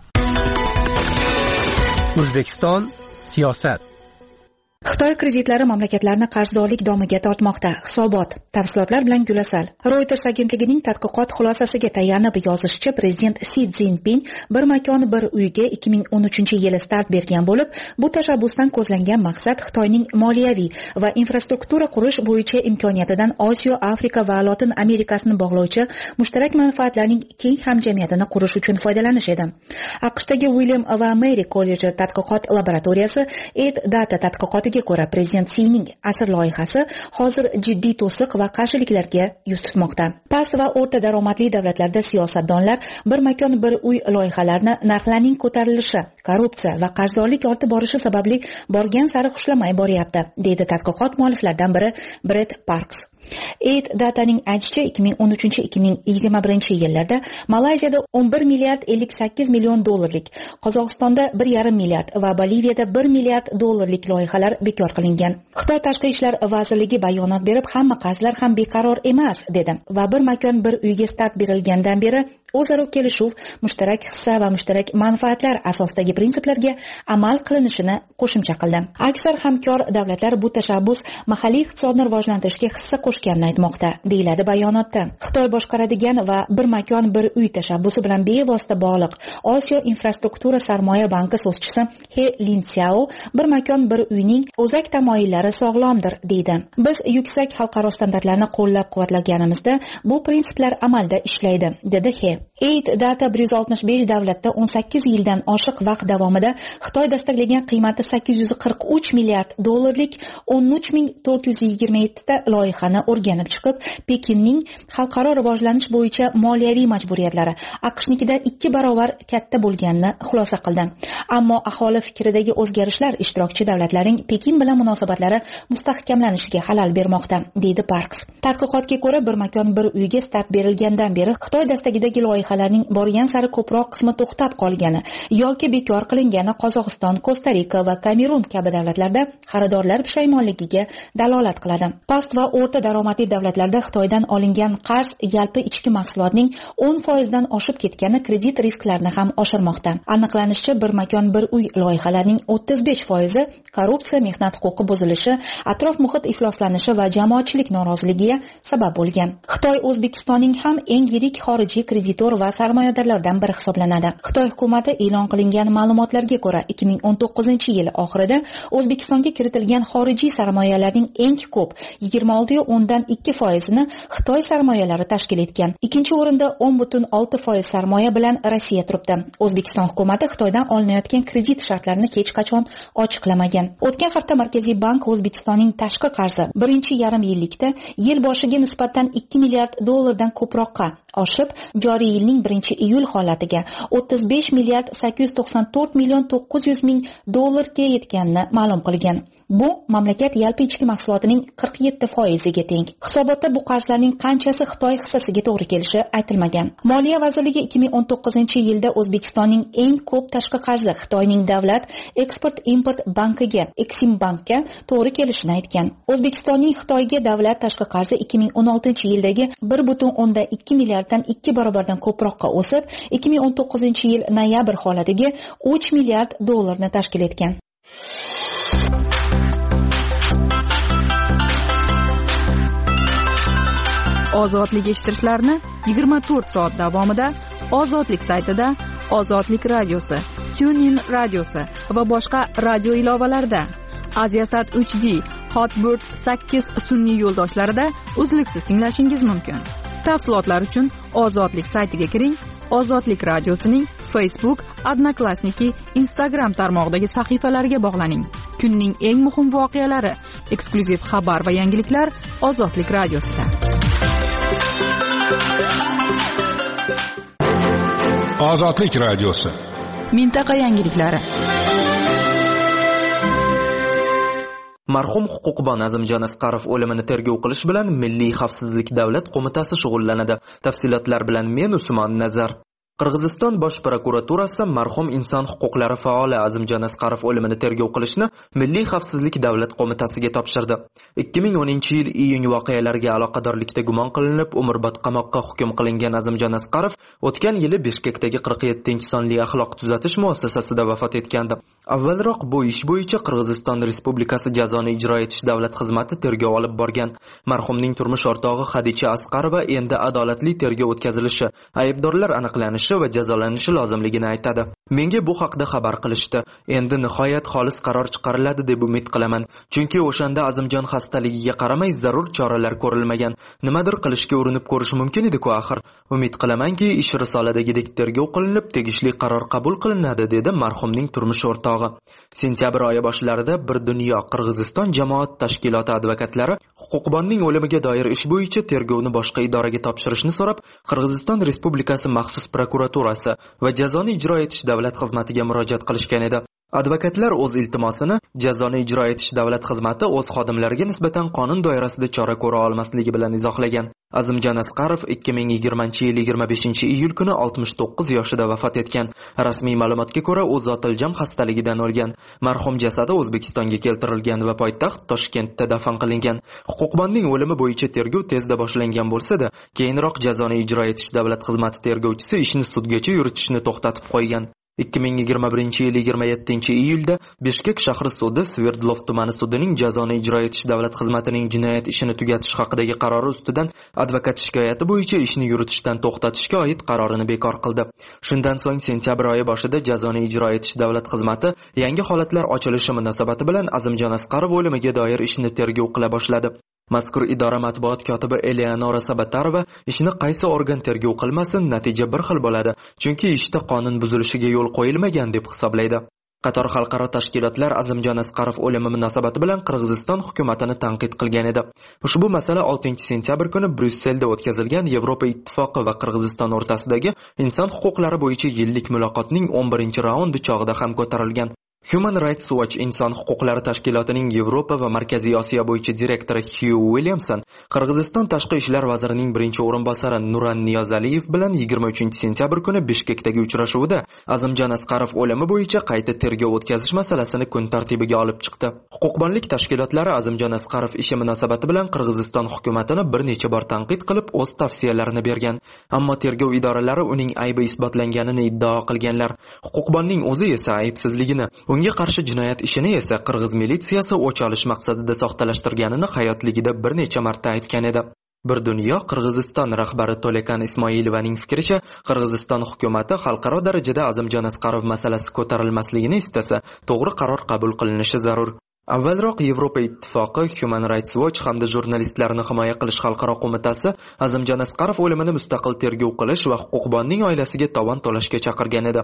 O'zbekiston siyosat. Xitoy kreditlari mamlakatlarni qarzdorlik domiga tortmoqda. Hisobot. Tafsilotlar bilan Gulasal. Reuters agentligining tadqiqot xulosasiga tayanib yozishicha, prezident Si Szinpin bir makon bir uyga ikki ming o'n uchinchi yili start bergan bo'lib, bu tashabbusdan ko'zlangan maqsad Xitoyning moliyaviy va infrastruktura qurish bo'yicha imkoniyatidan Osiyo, Afrika va Lotin Amerikasini bog'lovchi mushtarak manfaatlarning keng hamjamiyatini qurish uchun foydalanish edi. AQShdagi William va Mary kolleji tadqiqot laboratoriyasi Ed Data tadqiqoti ga ko'ra, prezident Sining asr loyihasi hozir jiddiy to'siq va qarshiliklarga yuz tutmoqda. Past va o'rta daromadli davlatlarda siyosatdonlar bir makon bir uy loyihalarini narxlarning ko'tarilishi, korrupsiya va qarzdorlik ortib borishi sababli borgan sari xushlamay boryapti, deydi tadqiqot mualliflaridan biri Brett Parks. Aid Dataning aytishicha ikki ming o'n uchinchi ikki ming yigirma birinchi yillarda Malayziyada o'n bir milliard ellik sakkiz million dollarlik, Qozog'istonda bir yarim milliard va Boliviyada bir milliard dollarlik loyihalar bekor qilingan. Xitoy Tashqi ishlar vazirligi bayonot berib, hamma qarzlar ham beqaror emas dedi va bir makon bir uyga start berilgandan beri o'zaro kelishuv, mushtarak hissa va mushtarak manfaatlar asosidagi prinsiplarga amal qilinishini qo'shimcha qildi. Aksar hamkor davlatlar bu tashabbus mahalliy iqtisodni rivojlantirishga hissa qo'shganini aytmoqda, deyiladi bayonotda. Xitoy boshqaradigan va bir makon bir uy tashabbusi bilan bevosita bog'liq Osiyo infrastruktura sarmoya banki so'zchisi He Linxiao bir makon bir uyning o'zak tamoyillari sog'lomdir deydi. Biz yuksak xalqaro standartlarni qo'llab-quvvatlaganimizda bu prinsiplar amalda ishlaydi, dedi He. Aid Data bir yuz oltmish besh davlatda o'n sakkiz yildan oshiq vaqt davomida Xitoy dastaqlagan qiymati sakkiz yuz qirq uch milliard dollarlik o'n uch ming to'rt yuz yigirma yetti ta loyihani o'rganib chiqib, Pekinning xalqaro rivojlanish bo'yicha moliyaviy majburiyatlari AQShnikidan ikki barobar katta bo'lganini xulosa qildi. Ammo aholi fikridagi o'zgarishlar ishtirokchi davlatlarning Pekin bilan munosabatlari mustahkamlanishiga xalal bermoqda, deydi Parks. Tadqiqotga ko'ra, bir makon bir uyga start berilgandan beri Xitoy dastagidagi loyihalarning borgan sari ko'proq qismi to'xtab qolgani yoki bekor qilingani Qozog'iston, Kosta-Rika va Kamerun kabi davlatlarda xaridorlar pushaymonligiga dalolat qiladi. Past va o'rta daromadli davlatlarda Xitoydan olingan qarz yalpi ichki mahsulotning o'n foiz dan oshib ketgani kredit risklarini ham oshirmoqda. Aniqlanishicha, bir makon bir uy loyihalarining o'ttiz besh foizi korrupsiya, mehnat huquqi buzilishi, atrof muhit ifloslanishi va jamoatchilik noroziligiga sabab bo'lgan. Xitoy O'zbekistonning ham eng yirik xorijiy kreditor va sarmoyadorlardan biri hisoblanadi. Xitoy hukumati e'lon qilingan ma'lumotlarga ko'ra, ikki ming o'n to'qqizinchi yil oxirida O'zbekistonga kiritilgan xorijiy sarmoyalarning eng ko'p yigirma olti nuqta o'ndan ikki foizini Xitoy sarmoyalari tashkil etgan. Ikkinchi o'rinda o'n butun olti foiz sarmoya bilan Rossiya turibdi. O'zbekiston hukumati Xitoydan olinayotgan kredit shartlarini hech qachon ochiqlamagan. O'tgan hafta Markaziy bank O'zbekistonning tashqi qarzi birinchi yarim yillikda yil boshiga nisbatan ikki milliard dollardan ko'proqqa oshib, joriy yilning birinchi iyul holatiga o'ttiz besh milliard sakkiz yuz to'qson to'rt million to'qqiz yuz ming dollarga yetganini ma'lum qilgan. Bu mamlakat yalpi ichki mahsulotining qirq yetti foiziga teng. Hisobotda bu qarzlarning qanchasi Xitoy hissasiga to'g'ri kelishi aytilmagan. Moliya vazirligi ikki ming o'n to'qqizinchi yilda O'zbekistonning eng ko'p tashqi qarzi Xitoyning davlat eksport-import bankiga, Eksimbankka to'g'ri kelishini aytgan. O'zbekistonning Xitoyga davlat tashqi qarzi ikki ming o'n oltinchi yildagi bir butun o'ndan ikki milliarddan ikki barobardan ko'proqqa o'sib, ikki ming o'n to'qqizinchi yil noyabr holatiga uch milliard dollarni tashkil etgan. Ozodlik eshittirishlarni yigirma to'rt soat davomida Ozodlik saytida, Ozodlik radiosi, TuneIn radiosi va boshqa radio ilovalarida, Aziasat uch D, Hotbird sakkiz sun'iy yo'ldoshlarida uzluksiz tinglashingiz mumkin. Tafsilotlar uchun Ozodlik saytiga kiring. Ozodlik radiosining Facebook, Odnoklassniki, Instagram tarmog'idagi sahifalariga bog'laning. Kunning eng muhim voqealari, eksklyuziv xabar va yangiliklar Ozodlik radiosida. Ozodlik radiosi. Mintaqa yangiliklari. Marhum huquqbon Azimjon Asqarov o'limini tergov qilish bilan Milliy xavfsizlik davlat qo'mitasi shug'ullanadi. Tafsilotlar bilan men Usmon Nazar. Qirg'iziston bosh prokuraturasi marhum inson huquqlari faoli Azimjon Asqarov o'limini tergov qilishni Milliy xavfsizlik davlat qo'mitasiga topshirdi. ikki ming o'ninchi yil iyun voqealariga aloqadorlikda gumon qilinib, umrbod qamoqqa hukm qilingan Azimjon Asqarov o'tgan yili Bishkekdagi qirq yettinchi sonli axloq tuzatish muassasasida vafot etgandi. Avvalroq bu ish bo'yicha Qirg'iziston Respublikasi jazoni ijro etish davlat xizmati tergov olib borgan. Marhumning turmush o'rtog'i Xadicha Asqarova endi adolatli tergov o'tkazilishi, aybdorlar aniqlanishi va jazolanishi lozimligini aytadi. Menga bu haqda xabar qilishdi. Endi nihoyat xolis qaror chiqariladi deb umid qilaman. Chunki o'shanda Azimjon xastaligiga qaramay zarur choralar ko'rilmagan. Nimadir qilishga urinib ko'rish mumkin edi-ku axir. Umid qilamanki, ish risoladagidek tergov qilinib, tegishli qaror qabul qilinadi, dedi marhumning turmush o'rtog'i. Sentyabr oyi boshlarida bir dunyo Qirg'iziston jamoat tashkiloti advokatlari huquqbonning o'limiga doir ish bo'yicha tergovni boshqa idoraga topshirishni so'rab, Qirg'iziston Respublikasi maxsus prokuraturasi va jazoni ijro etish davlat xizmatiga murojaat qilishgan edi. Advokatlar o'z iltimosini jazoni ijro etish davlat xizmati o'z xodimlariga nisbatan qonun doirasida chora ko'ra olmasligi bilan izohlagan. Azimjon Asqarov ikki ming yigirmanchi yil yigirma beshinchi iyul kuni oltmish to'qqiz yoshida vafot etgan. Rasmiy ma'lumotga ko'ra, u zotiljam xastaligidan o'lgan. Marhum jasadi O'zbekistonga keltirilgan va poytaxt Toshkentda dafn qilingan. Huquqbonning o'limi bo'yicha tergov tezda boshlangan bo'lsa-da, keyinroq jazoni ijro etish davlat xizmati tergovchisi ishni sudgacha yuritishni to'xtatib qo'ygan. ikki ming yigirma birinchi yil yigirma yettinchi iyulda Bishkek shahri sudi Sverdlov tumani sudining jazoni ijro etish davlat xizmatining jinoyat ishini tugatish haqidagi qarori ustidan advokat shikoyati bo'yicha ishni yuritishdan to'xtatishga oid qarorini bekor qildi. Shundan so'ng sentyabr oyi boshida jazoni ijro etish davlat xizmati yangi holatlar ochilishi munosabati bilan Azimjon Asqarov o'limiga doir ishni tergov qila boshladi. Mazkur idora matbuot kotibi Eleonora Sabatarova ishni qaysi organ tergov qilmasin, natija bir xil bo'ladi, chunki ishda qonun buzilishiga yo'l qo'yilmagan deb hisoblaydi. Qator xalqaro tashkilotlar Azimjon Asqarov o'limi munosabati bilan Qirg'iziston hukumatini tanqid qilgan edi. Ushbu masala oltinchi sentyabr kuni Bryusselda o'tkazilgan Yevropa Ittifoqi va Qirg'iziston o'rtasidagi inson huquqlari bo'yicha yillik muloqotning o'n birinchi raundi chog'ida ham ko'tarilgan. Human Rights Watch inson huquqlari tashkilotining Yevropa va Markaziy Osiyo bo'yicha direktori Hugh Williamson Qirg'iziston tashqi ishlar vazirining birinchi o'rinbosari Nuran Niyozaliyev bilan yigirma uchinchi sentyabr kuni Bishkekdagi uchrashuvda Azimjon Asqarov o'limi bo'yicha qayta tergov o'tkazish masalasini kun tartibiga olib chiqdi. Huquqbonlik tashkilotlari Azimjon Asqarov ishi munosabati bilan Qirg'iziston hukumatini bir necha bor tanqid qilib o'z tavsiyalarini bergan, ammo tergov idoralari uning aybi isbotlanganini iddao qilganlar. Huquqbonning o'zi esa aybsizligini, unga qarshi jinoyat ishini esa Qirg'iz militsiyasi o'ch olish maqsadida soxtalashtirganini hayotligida bir necha marta aytgan edi. Bir dunyo Qirg'iziston rahbari To'lekan Ismoilovaning fikricha, Qirg'iziston hukumatı xalqaro darajada Azimjon Asqarov masalasi ko'tarilmasligini istasa, to'g'ri qaror qabul qilinishi zarur. Avvalroq Yevropa Ittifoqi, Human Rights Watch hamda jurnalistlarni himoya qilish xalqaro qo'mitasi Azimjon Asqarov o'limini mustaqil tergov qilish va huquqbonning oilasiga tovon to'lashga chaqirgan edi.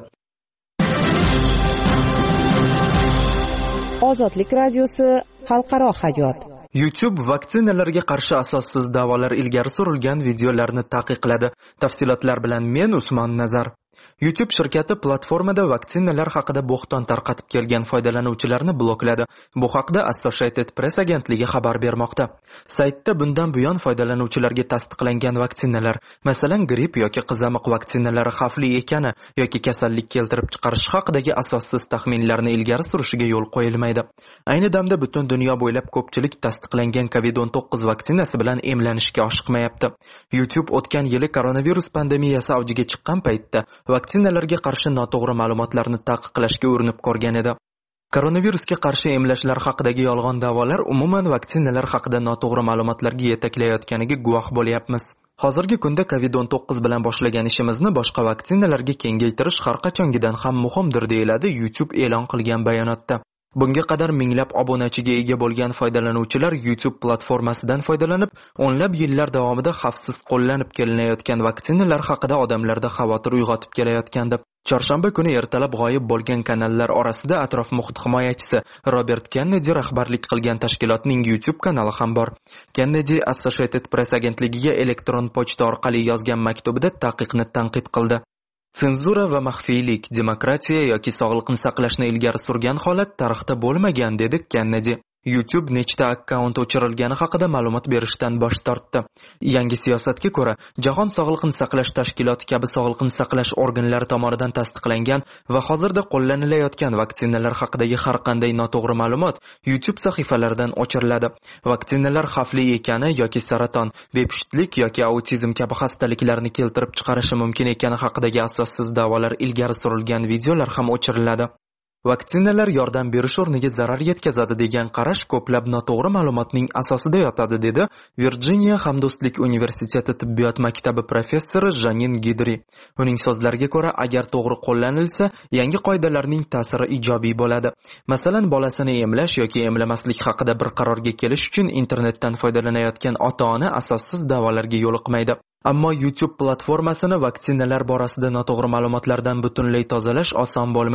Ozodlik radiosi xalqaro hayot. YouTube vaksinalarga qarshi asossiz da'volar ilgari surilgan videolarni taqiqladi. Tafsilotlar bilan men Usmon Nazar. YouTube shirkati platformada vaksinalar haqida bo'xton tarqatib kelgan foydalanuvchilarni blokladi. Bu haqda Associated Press agentligi xabar bermoqda. Saytda bundan buyon foydalanuvchilarga tasdiqlangan vaksinalar, masalan, gripp yoki qizamiq vaksinalari xavfli ekani yoki kasallik keltirib chiqarishi haqidagi asossiz taxminlarni ilgari surishiga yo'l qo'yilmaydi. Ayni damda butun dunyo bo'ylab ko'pchilik tasdiqlangan covid o'n to'qqiz vaksinasi bilan emlanishga oshiqmayapti. YouTube o'tgan yili koronavirus pandemiyasi avjiga chiqqan paytda vaksinalarga qarshi noto'g'ri ma'lumotlarni taqiqlashga urinib ko'rgan edi. Koronavirusga qarshi emlashlar haqidagi yolg'on da'volar umuman vaksinalar haqida noto'g'ri ma'lumotlarga yetaklayotganiga guvoh bo'lyapmiz. Hozirgi kunda covid o'n to'qqiz bilan boshlagan ishimizni boshqa vaksinalarga kengaytirish har qachongidan ham muhimdir, deyiladi YouTube e'lon qilgan bayonotda. Bunga qadar minglab obunachiga ega bo'lgan foydalanuvchilar YouTube platformasidan foydalanib, o'nlab yillar davomida xavfsiz qo'llanib kelinayotgan vaksinalar haqida odamlarda xavotir uyg'otib kelayotgandi. Chorshanba kuni ertalab g'oyib bo'lgan kanallar orasida atrof muhit himoyachisi Robert Kennedy rahbarlik qilgan tashkilotning YouTube kanali ham bor. Kennedy Associated Press agentligiga elektron pochta orqali yozgan maktubida taqiqni tanqid qildi. Senzura va maxfiylik, demokratiya yoki sog'liqni saqlashni ilgari surgan holat tarixda bo'lmagan, dedi Kennedy. YouTube nechta akkaunt o'chirilgani haqida ma'lumot berishdan bosh tortdi. Yangi siyosatga ko'ra, Jahon sog'liqni saqlash tashkiloti kabi sog'liqni saqlash organlari tomonidan tasdiqlangan va hozirda qo'llanilayotgan vaksinalar haqidagi har qanday noto'g'ri ma'lumot YouTube sahifalaridan o'chiriladi. Vaksinalar xavfli ekani yoki saraton, bepushtlik yoki autizm kabi xastaliklarni keltirib chiqarishi mumkin ekani haqidagi asossiz da'volar ilgari surilgan videolar ham o'chiriladi. Vaksinalar yordam berish o'rniga zarar yetkazadi degan qarash ko'plab noto'g'ri ma'lumotning asosida yotadi, dedi Virjiniya Hamdo'stlik universiteti tibbiyot maktabi professori Janin Gidri. Uning so'zlariga ko'ra, agar to'g'ri qo'llanilsa, yangi qoidalarning ta'siri ijobiy bo'ladi. Masalan, bolasini emlash yoki emlamaslik haqida bir qarorga kelish uchun internetdan foydalanayotgan ota-ona asossiz da'volarga yo'liqmaydi. Ammo YouTube platformasini vaksinalar borasida noto'g'ri ma'lumotlardan butunlay tozalash oson bo'lmaydi.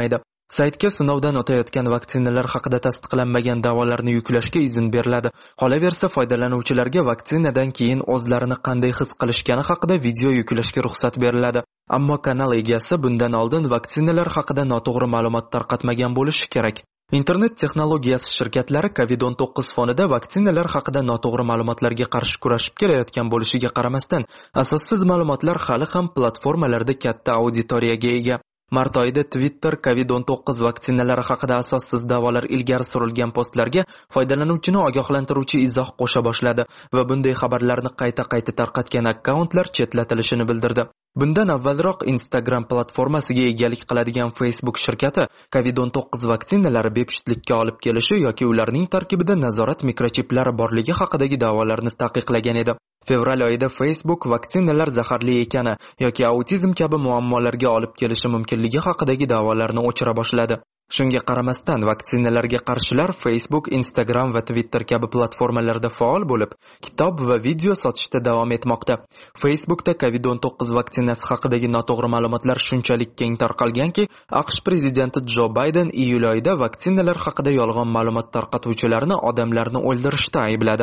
Saytga sinovdan o'tayotgan vaksinalar haqida tasdiqlanmagan da'volarni yuklashga izn beriladi. Qolaversa, foydalanuvchilarga vaksinadan keyin o'zlarini qanday his qilishgani haqida video yuklashga ruxsat beriladi. Ammo kanal egasi bundan oldin vaksinalar haqida noto'g'ri ma'lumot tarqatmagan bo'lishi kerak. Internet texnologiyasi shirkatlari kovid o'n to'qqiz fonida vaksinalar haqida noto'g'ri ma'lumotlarga qarshi kurashib kelayotgan bo'lishiga qaramasdan, asossiz ma'lumotlar hali ham platformalarda katta auditoriyaga ega. Mart oyida Twitter kovid o'n to'qqiz vaksinalari haqida asossiz da'volar ilgari surilgan postlarga foydalanuvchini ogohlantiruvchi izoh qo'sha boshladi va bunday xabarlarni qayta-qayta tarqatgan akkauntlar chetlatilishini bildirdi. Bundan avvalroq Instagram platformasiga egalik qiladigan Facebook shirkati kovid o'n to'qqiz vaksinalari bepushtlikka olib kelishi yoki ularning tarkibida nazorat mikrochiplari borligi haqidagi da'volarni taqiqlagan edi. Fevral oyida Facebook vaksinalar zaharli ekani yoki autizm kabi muammolarga olib kelishi mumkinligi haqidagi da'volarni o'chira boshladi. Shunga qaramasdan vaksinalarga qarshilar Facebook, Instagram va Twitter kabi platformalarda faol bo'lib, kitob va video sotishda davom etmoqda. Facebookda kovid o'n to'qqiz vaksinasi haqidagi noto'g'ri ma'lumotlar shunchalik keng tarqalganki, AQSh prezidenti Jo Bayden iyul oyida vaksinalar haqida yolg'on ma'lumot tarqatuvchilarni odamlarni o'ldirishda aybladi.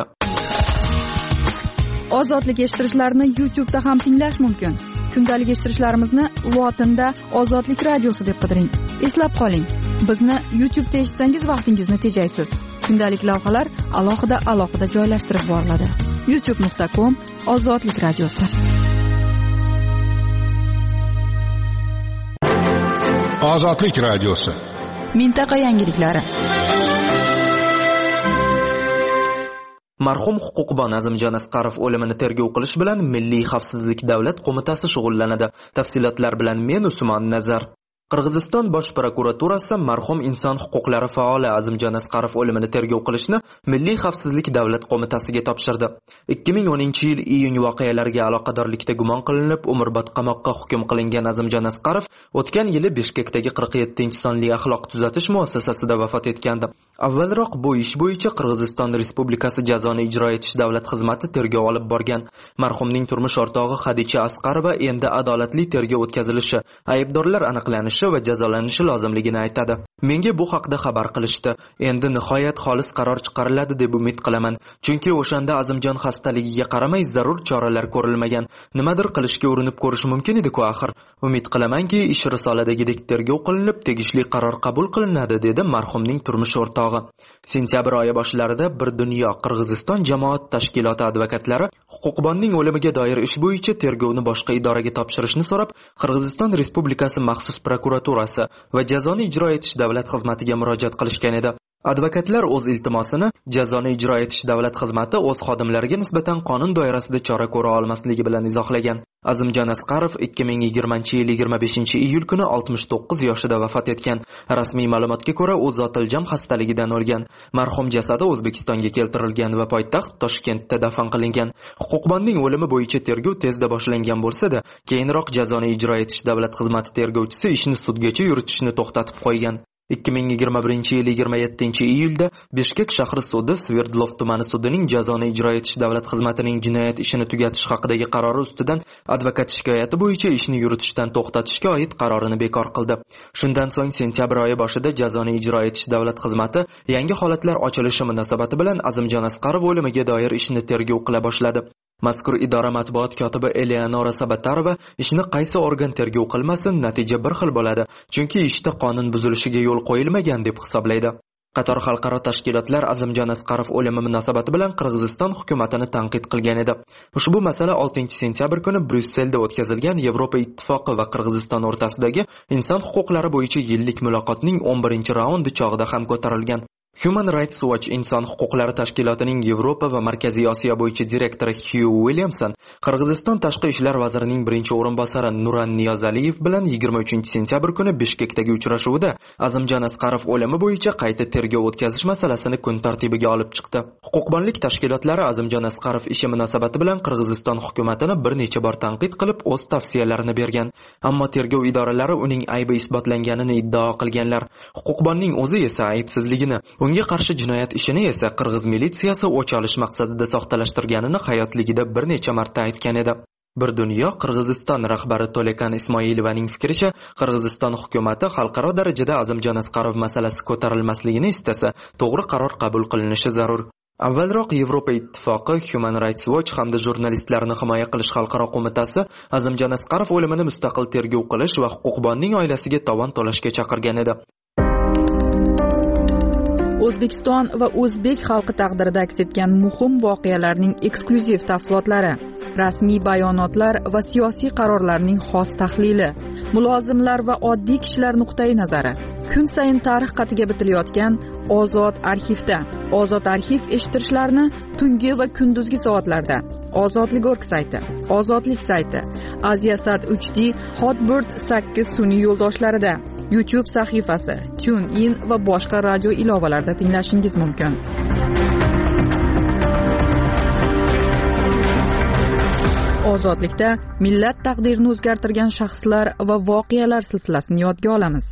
Ozodlik eshittirishlarni YouTube'da ham tinglash mumkin. Kundalik eshittirishlarimizni lotinda Ozodlik radiosi deb qidiring. Eslab qoling, bizni YouTube'da eshitsangiz vaqtingizni tejaysiz. Kundalik lavhalar alohida-alohida joylashtirib boriladi. youtube nuqta com Ozodlik radiosi. Ozodlik radiosi. Mintaqa yangiliklari. Marhum huquqbon Azimjon Asqarov o'limini tergov qilish bilan Milliy xavfsizlik davlat qo'mitasi shug'ullanadi. Tafsilotlar bilan men Usmon Nazar. Qirg'iziston bosh prokuraturasi marhum inson huquqlari faoli Azimjon Asqarov o'limini tergov qilishni Milliy xavfsizlik davlat qo'mitasiga topshirdi. ikki ming o'ninchi yil iyun voqealariga aloqadorlikda gumon qilinib umrbod qamoqqa hukm qilingan Azimjon Asqarov o'tgan yili Bishkekdagi qirq yettinchi sonli axloq tuzatish muassasasida vafot etgandi. Avvalroq bu ish bo'yicha Qirg'iziston Respublikasi jazoni ijro etish davlat xizmati tergov olib borgan. Marhumning turmush o'rtog'i Xadicha Asqarova endi adolatli tergov o'tkazilishi, aybdorlar aniqlanishi va jazolanishi lozimligini aytadi. Menga bu haqda xabar qilishdi. Endi nihoyat xolis qaror chiqariladi deb umid qilaman. Chunki o'shanda Azimjon xastaligiga qaramay zarur choralar ko'rilmagan. Nimadir qilishga urinib ko'rish mumkin edi-ku axir. Umid qilamanki, ish risoladagidek tergov qilinib, tegishli qaror qabul qilinadi, dedi marhumning turmush o'rtog'i. Sentyabr oyi boshlarida bir dunyo Qirg'iziston jamoat tashkiloti advokatlari huquqbonning o'limiga doir ish bo'yicha tergovni boshqa idoraga topshirishni so'rab, Qirg'iziston Respublikasi maxsus prokuraturasi va jazoni ijro etish davlat xizmatiga murojaat qilishgan edi. Advokatlar o'z iltimosini jazoni ijro etish davlat xizmati o'z xodimlariga nisbatan qonun doirasida chora ko'ra olmasligi bilan izohlagan. Azimjon Asqarov ikki ming yigirmanchi yil yigirma beshinchi iyul kuni oltmish to'qqiz yoshida vafot etgan. Rasmiy ma'lumotga ko'ra, u zotiljam xastaligidan o'lgan. Marhum jasadi O'zbekistonga keltirilgan va poytaxt Toshkentda dafn qilingan. Huquqbonning o'limi bo'yicha tergov tezda boshlangan bo'lsa-da, keyinroq jazoni ijro etish davlat xizmati tergovchisi ishni sudgacha yuritishni to'xtatib qo'ygan. ikki ming yigirma birinchi yil yigirma yettinchi iyulda Bishkek shahri sudi Sverdlov tumani sudining jazoni ijro etish davlat xizmatining jinoyat ishini tugatish haqidagi qarori ustidan advokat shikoyati bo'yicha ishni yuritishdan to'xtatishga oid qarorini bekor qildi. Shundan so'ng sentyabr oyi boshida jazoni ijro etish davlat xizmati yangi holatlar ochilishi munosabati bilan Azimjon Asqarov o'limiga doir ishni tergov qila boshladi. Mazkur idora matbuot kotibi Eleonora Sabatarova ishni qaysi organ tergov qilmasin, natija bir xil bo'ladi, chunki ishda qonun buzilishiga yo'l qo'yilmagan deb hisoblaydi. Qator xalqaro tashkilotlar Azimjon Asqarov o'limi munosabati bilan Qirg'iziston hukumatini tanqid qilgan edi. Ushbu masala oltinchi sentyabr kuni Bryusselda o'tkazilgan Yevropa Ittifoqi va Qirg'iziston o'rtasidagi inson huquqlari bo'yicha yillik muloqotning o'n birinchi raundi chog'ida ham ko'tarilgan. Human Rights Watch inson huquqlari tashkilotining Yevropa va Markaziy Osiyo bo'yicha direktori Hugh Williamson Qirg'iziston tashqi ishlar vazirining birinchi o'rinbosari Nuran Niyozaliyev bilan yigirma uchinchi sentyabr kuni Bishkekdagi uchrashuvda Azimjon Asqarov o'limi bo'yicha qayta tergov o'tkazish masalasini kun tartibiga olib chiqdi. Huquqbonlik tashkilotlari Azimjon Asqarov ishi munosabati bilan Qirg'iziston hukumatini bir necha bor tanqid qilib, o'z tavsiyalarini bergan. Ammo tergov idoralari uning aybi isbotlanganini iddao qilganlar. Huquqbonning o'zi esa aybsizligini, unga qarshi jinoyat ishini esa Qirg'iz militsiyasi o'ch olish maqsadida soxtalashtirganini hayotligida bir necha marta aytgan edi. Bir dunyo Qirg'iziston rahbari To'lekan Ismoilovaning fikricha, Qirg'iziston hukumati xalqaro darajada Azimjon Asqarov masalasi ko'tarilmasligini istasa, to'g'ri qaror qabul qilinishi zarur. Avvalroq Yevropa Ittifoqi, Human Rights Watch hamda jurnalistlarni himoya qilish xalqaro qo'mitasi Azimjon Asqarov o'limini mustaqil tergov qilish va huquqbonning oilasiga tovon to'lashga chaqirgan edi. O'zbekiston va o'zbek xalqi taqdirida aks etgan muhim voqealarning eksklyuziv tafsilotlari, rasmiy bayonotlar va siyosiy qarorlarning xos tahlili, mulozimlar va oddiy kishilar nuqtai nazari. Kun sayin tarix qatiga bitilayotgan Ozod arxivda. Ozod arxiv eshittirishlarni tungi va kunduzgi soatlarda. Ozodlik.org sayti, Ozodlik sayti, Aziasat uch D, Hotbird sakkiz sun'iy yo'ldoshlarida, YouTube sahifasi, TuneIn va boshqa radio ilovalarida tinglashingiz mumkin. Ozodlikda millat taqdirini o'zgartirgan shaxslar va voqealar silsilasini yodga olamiz.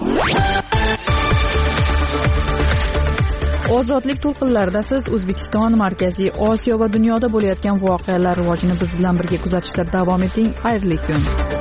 Ozodlik to'lqinlarida siz O'zbekiston, Markaziy Osiyo va dunyoda bo'layotgan voqealar rivojini biz bilan birga kuzatishda davom eting. Xayrli kun.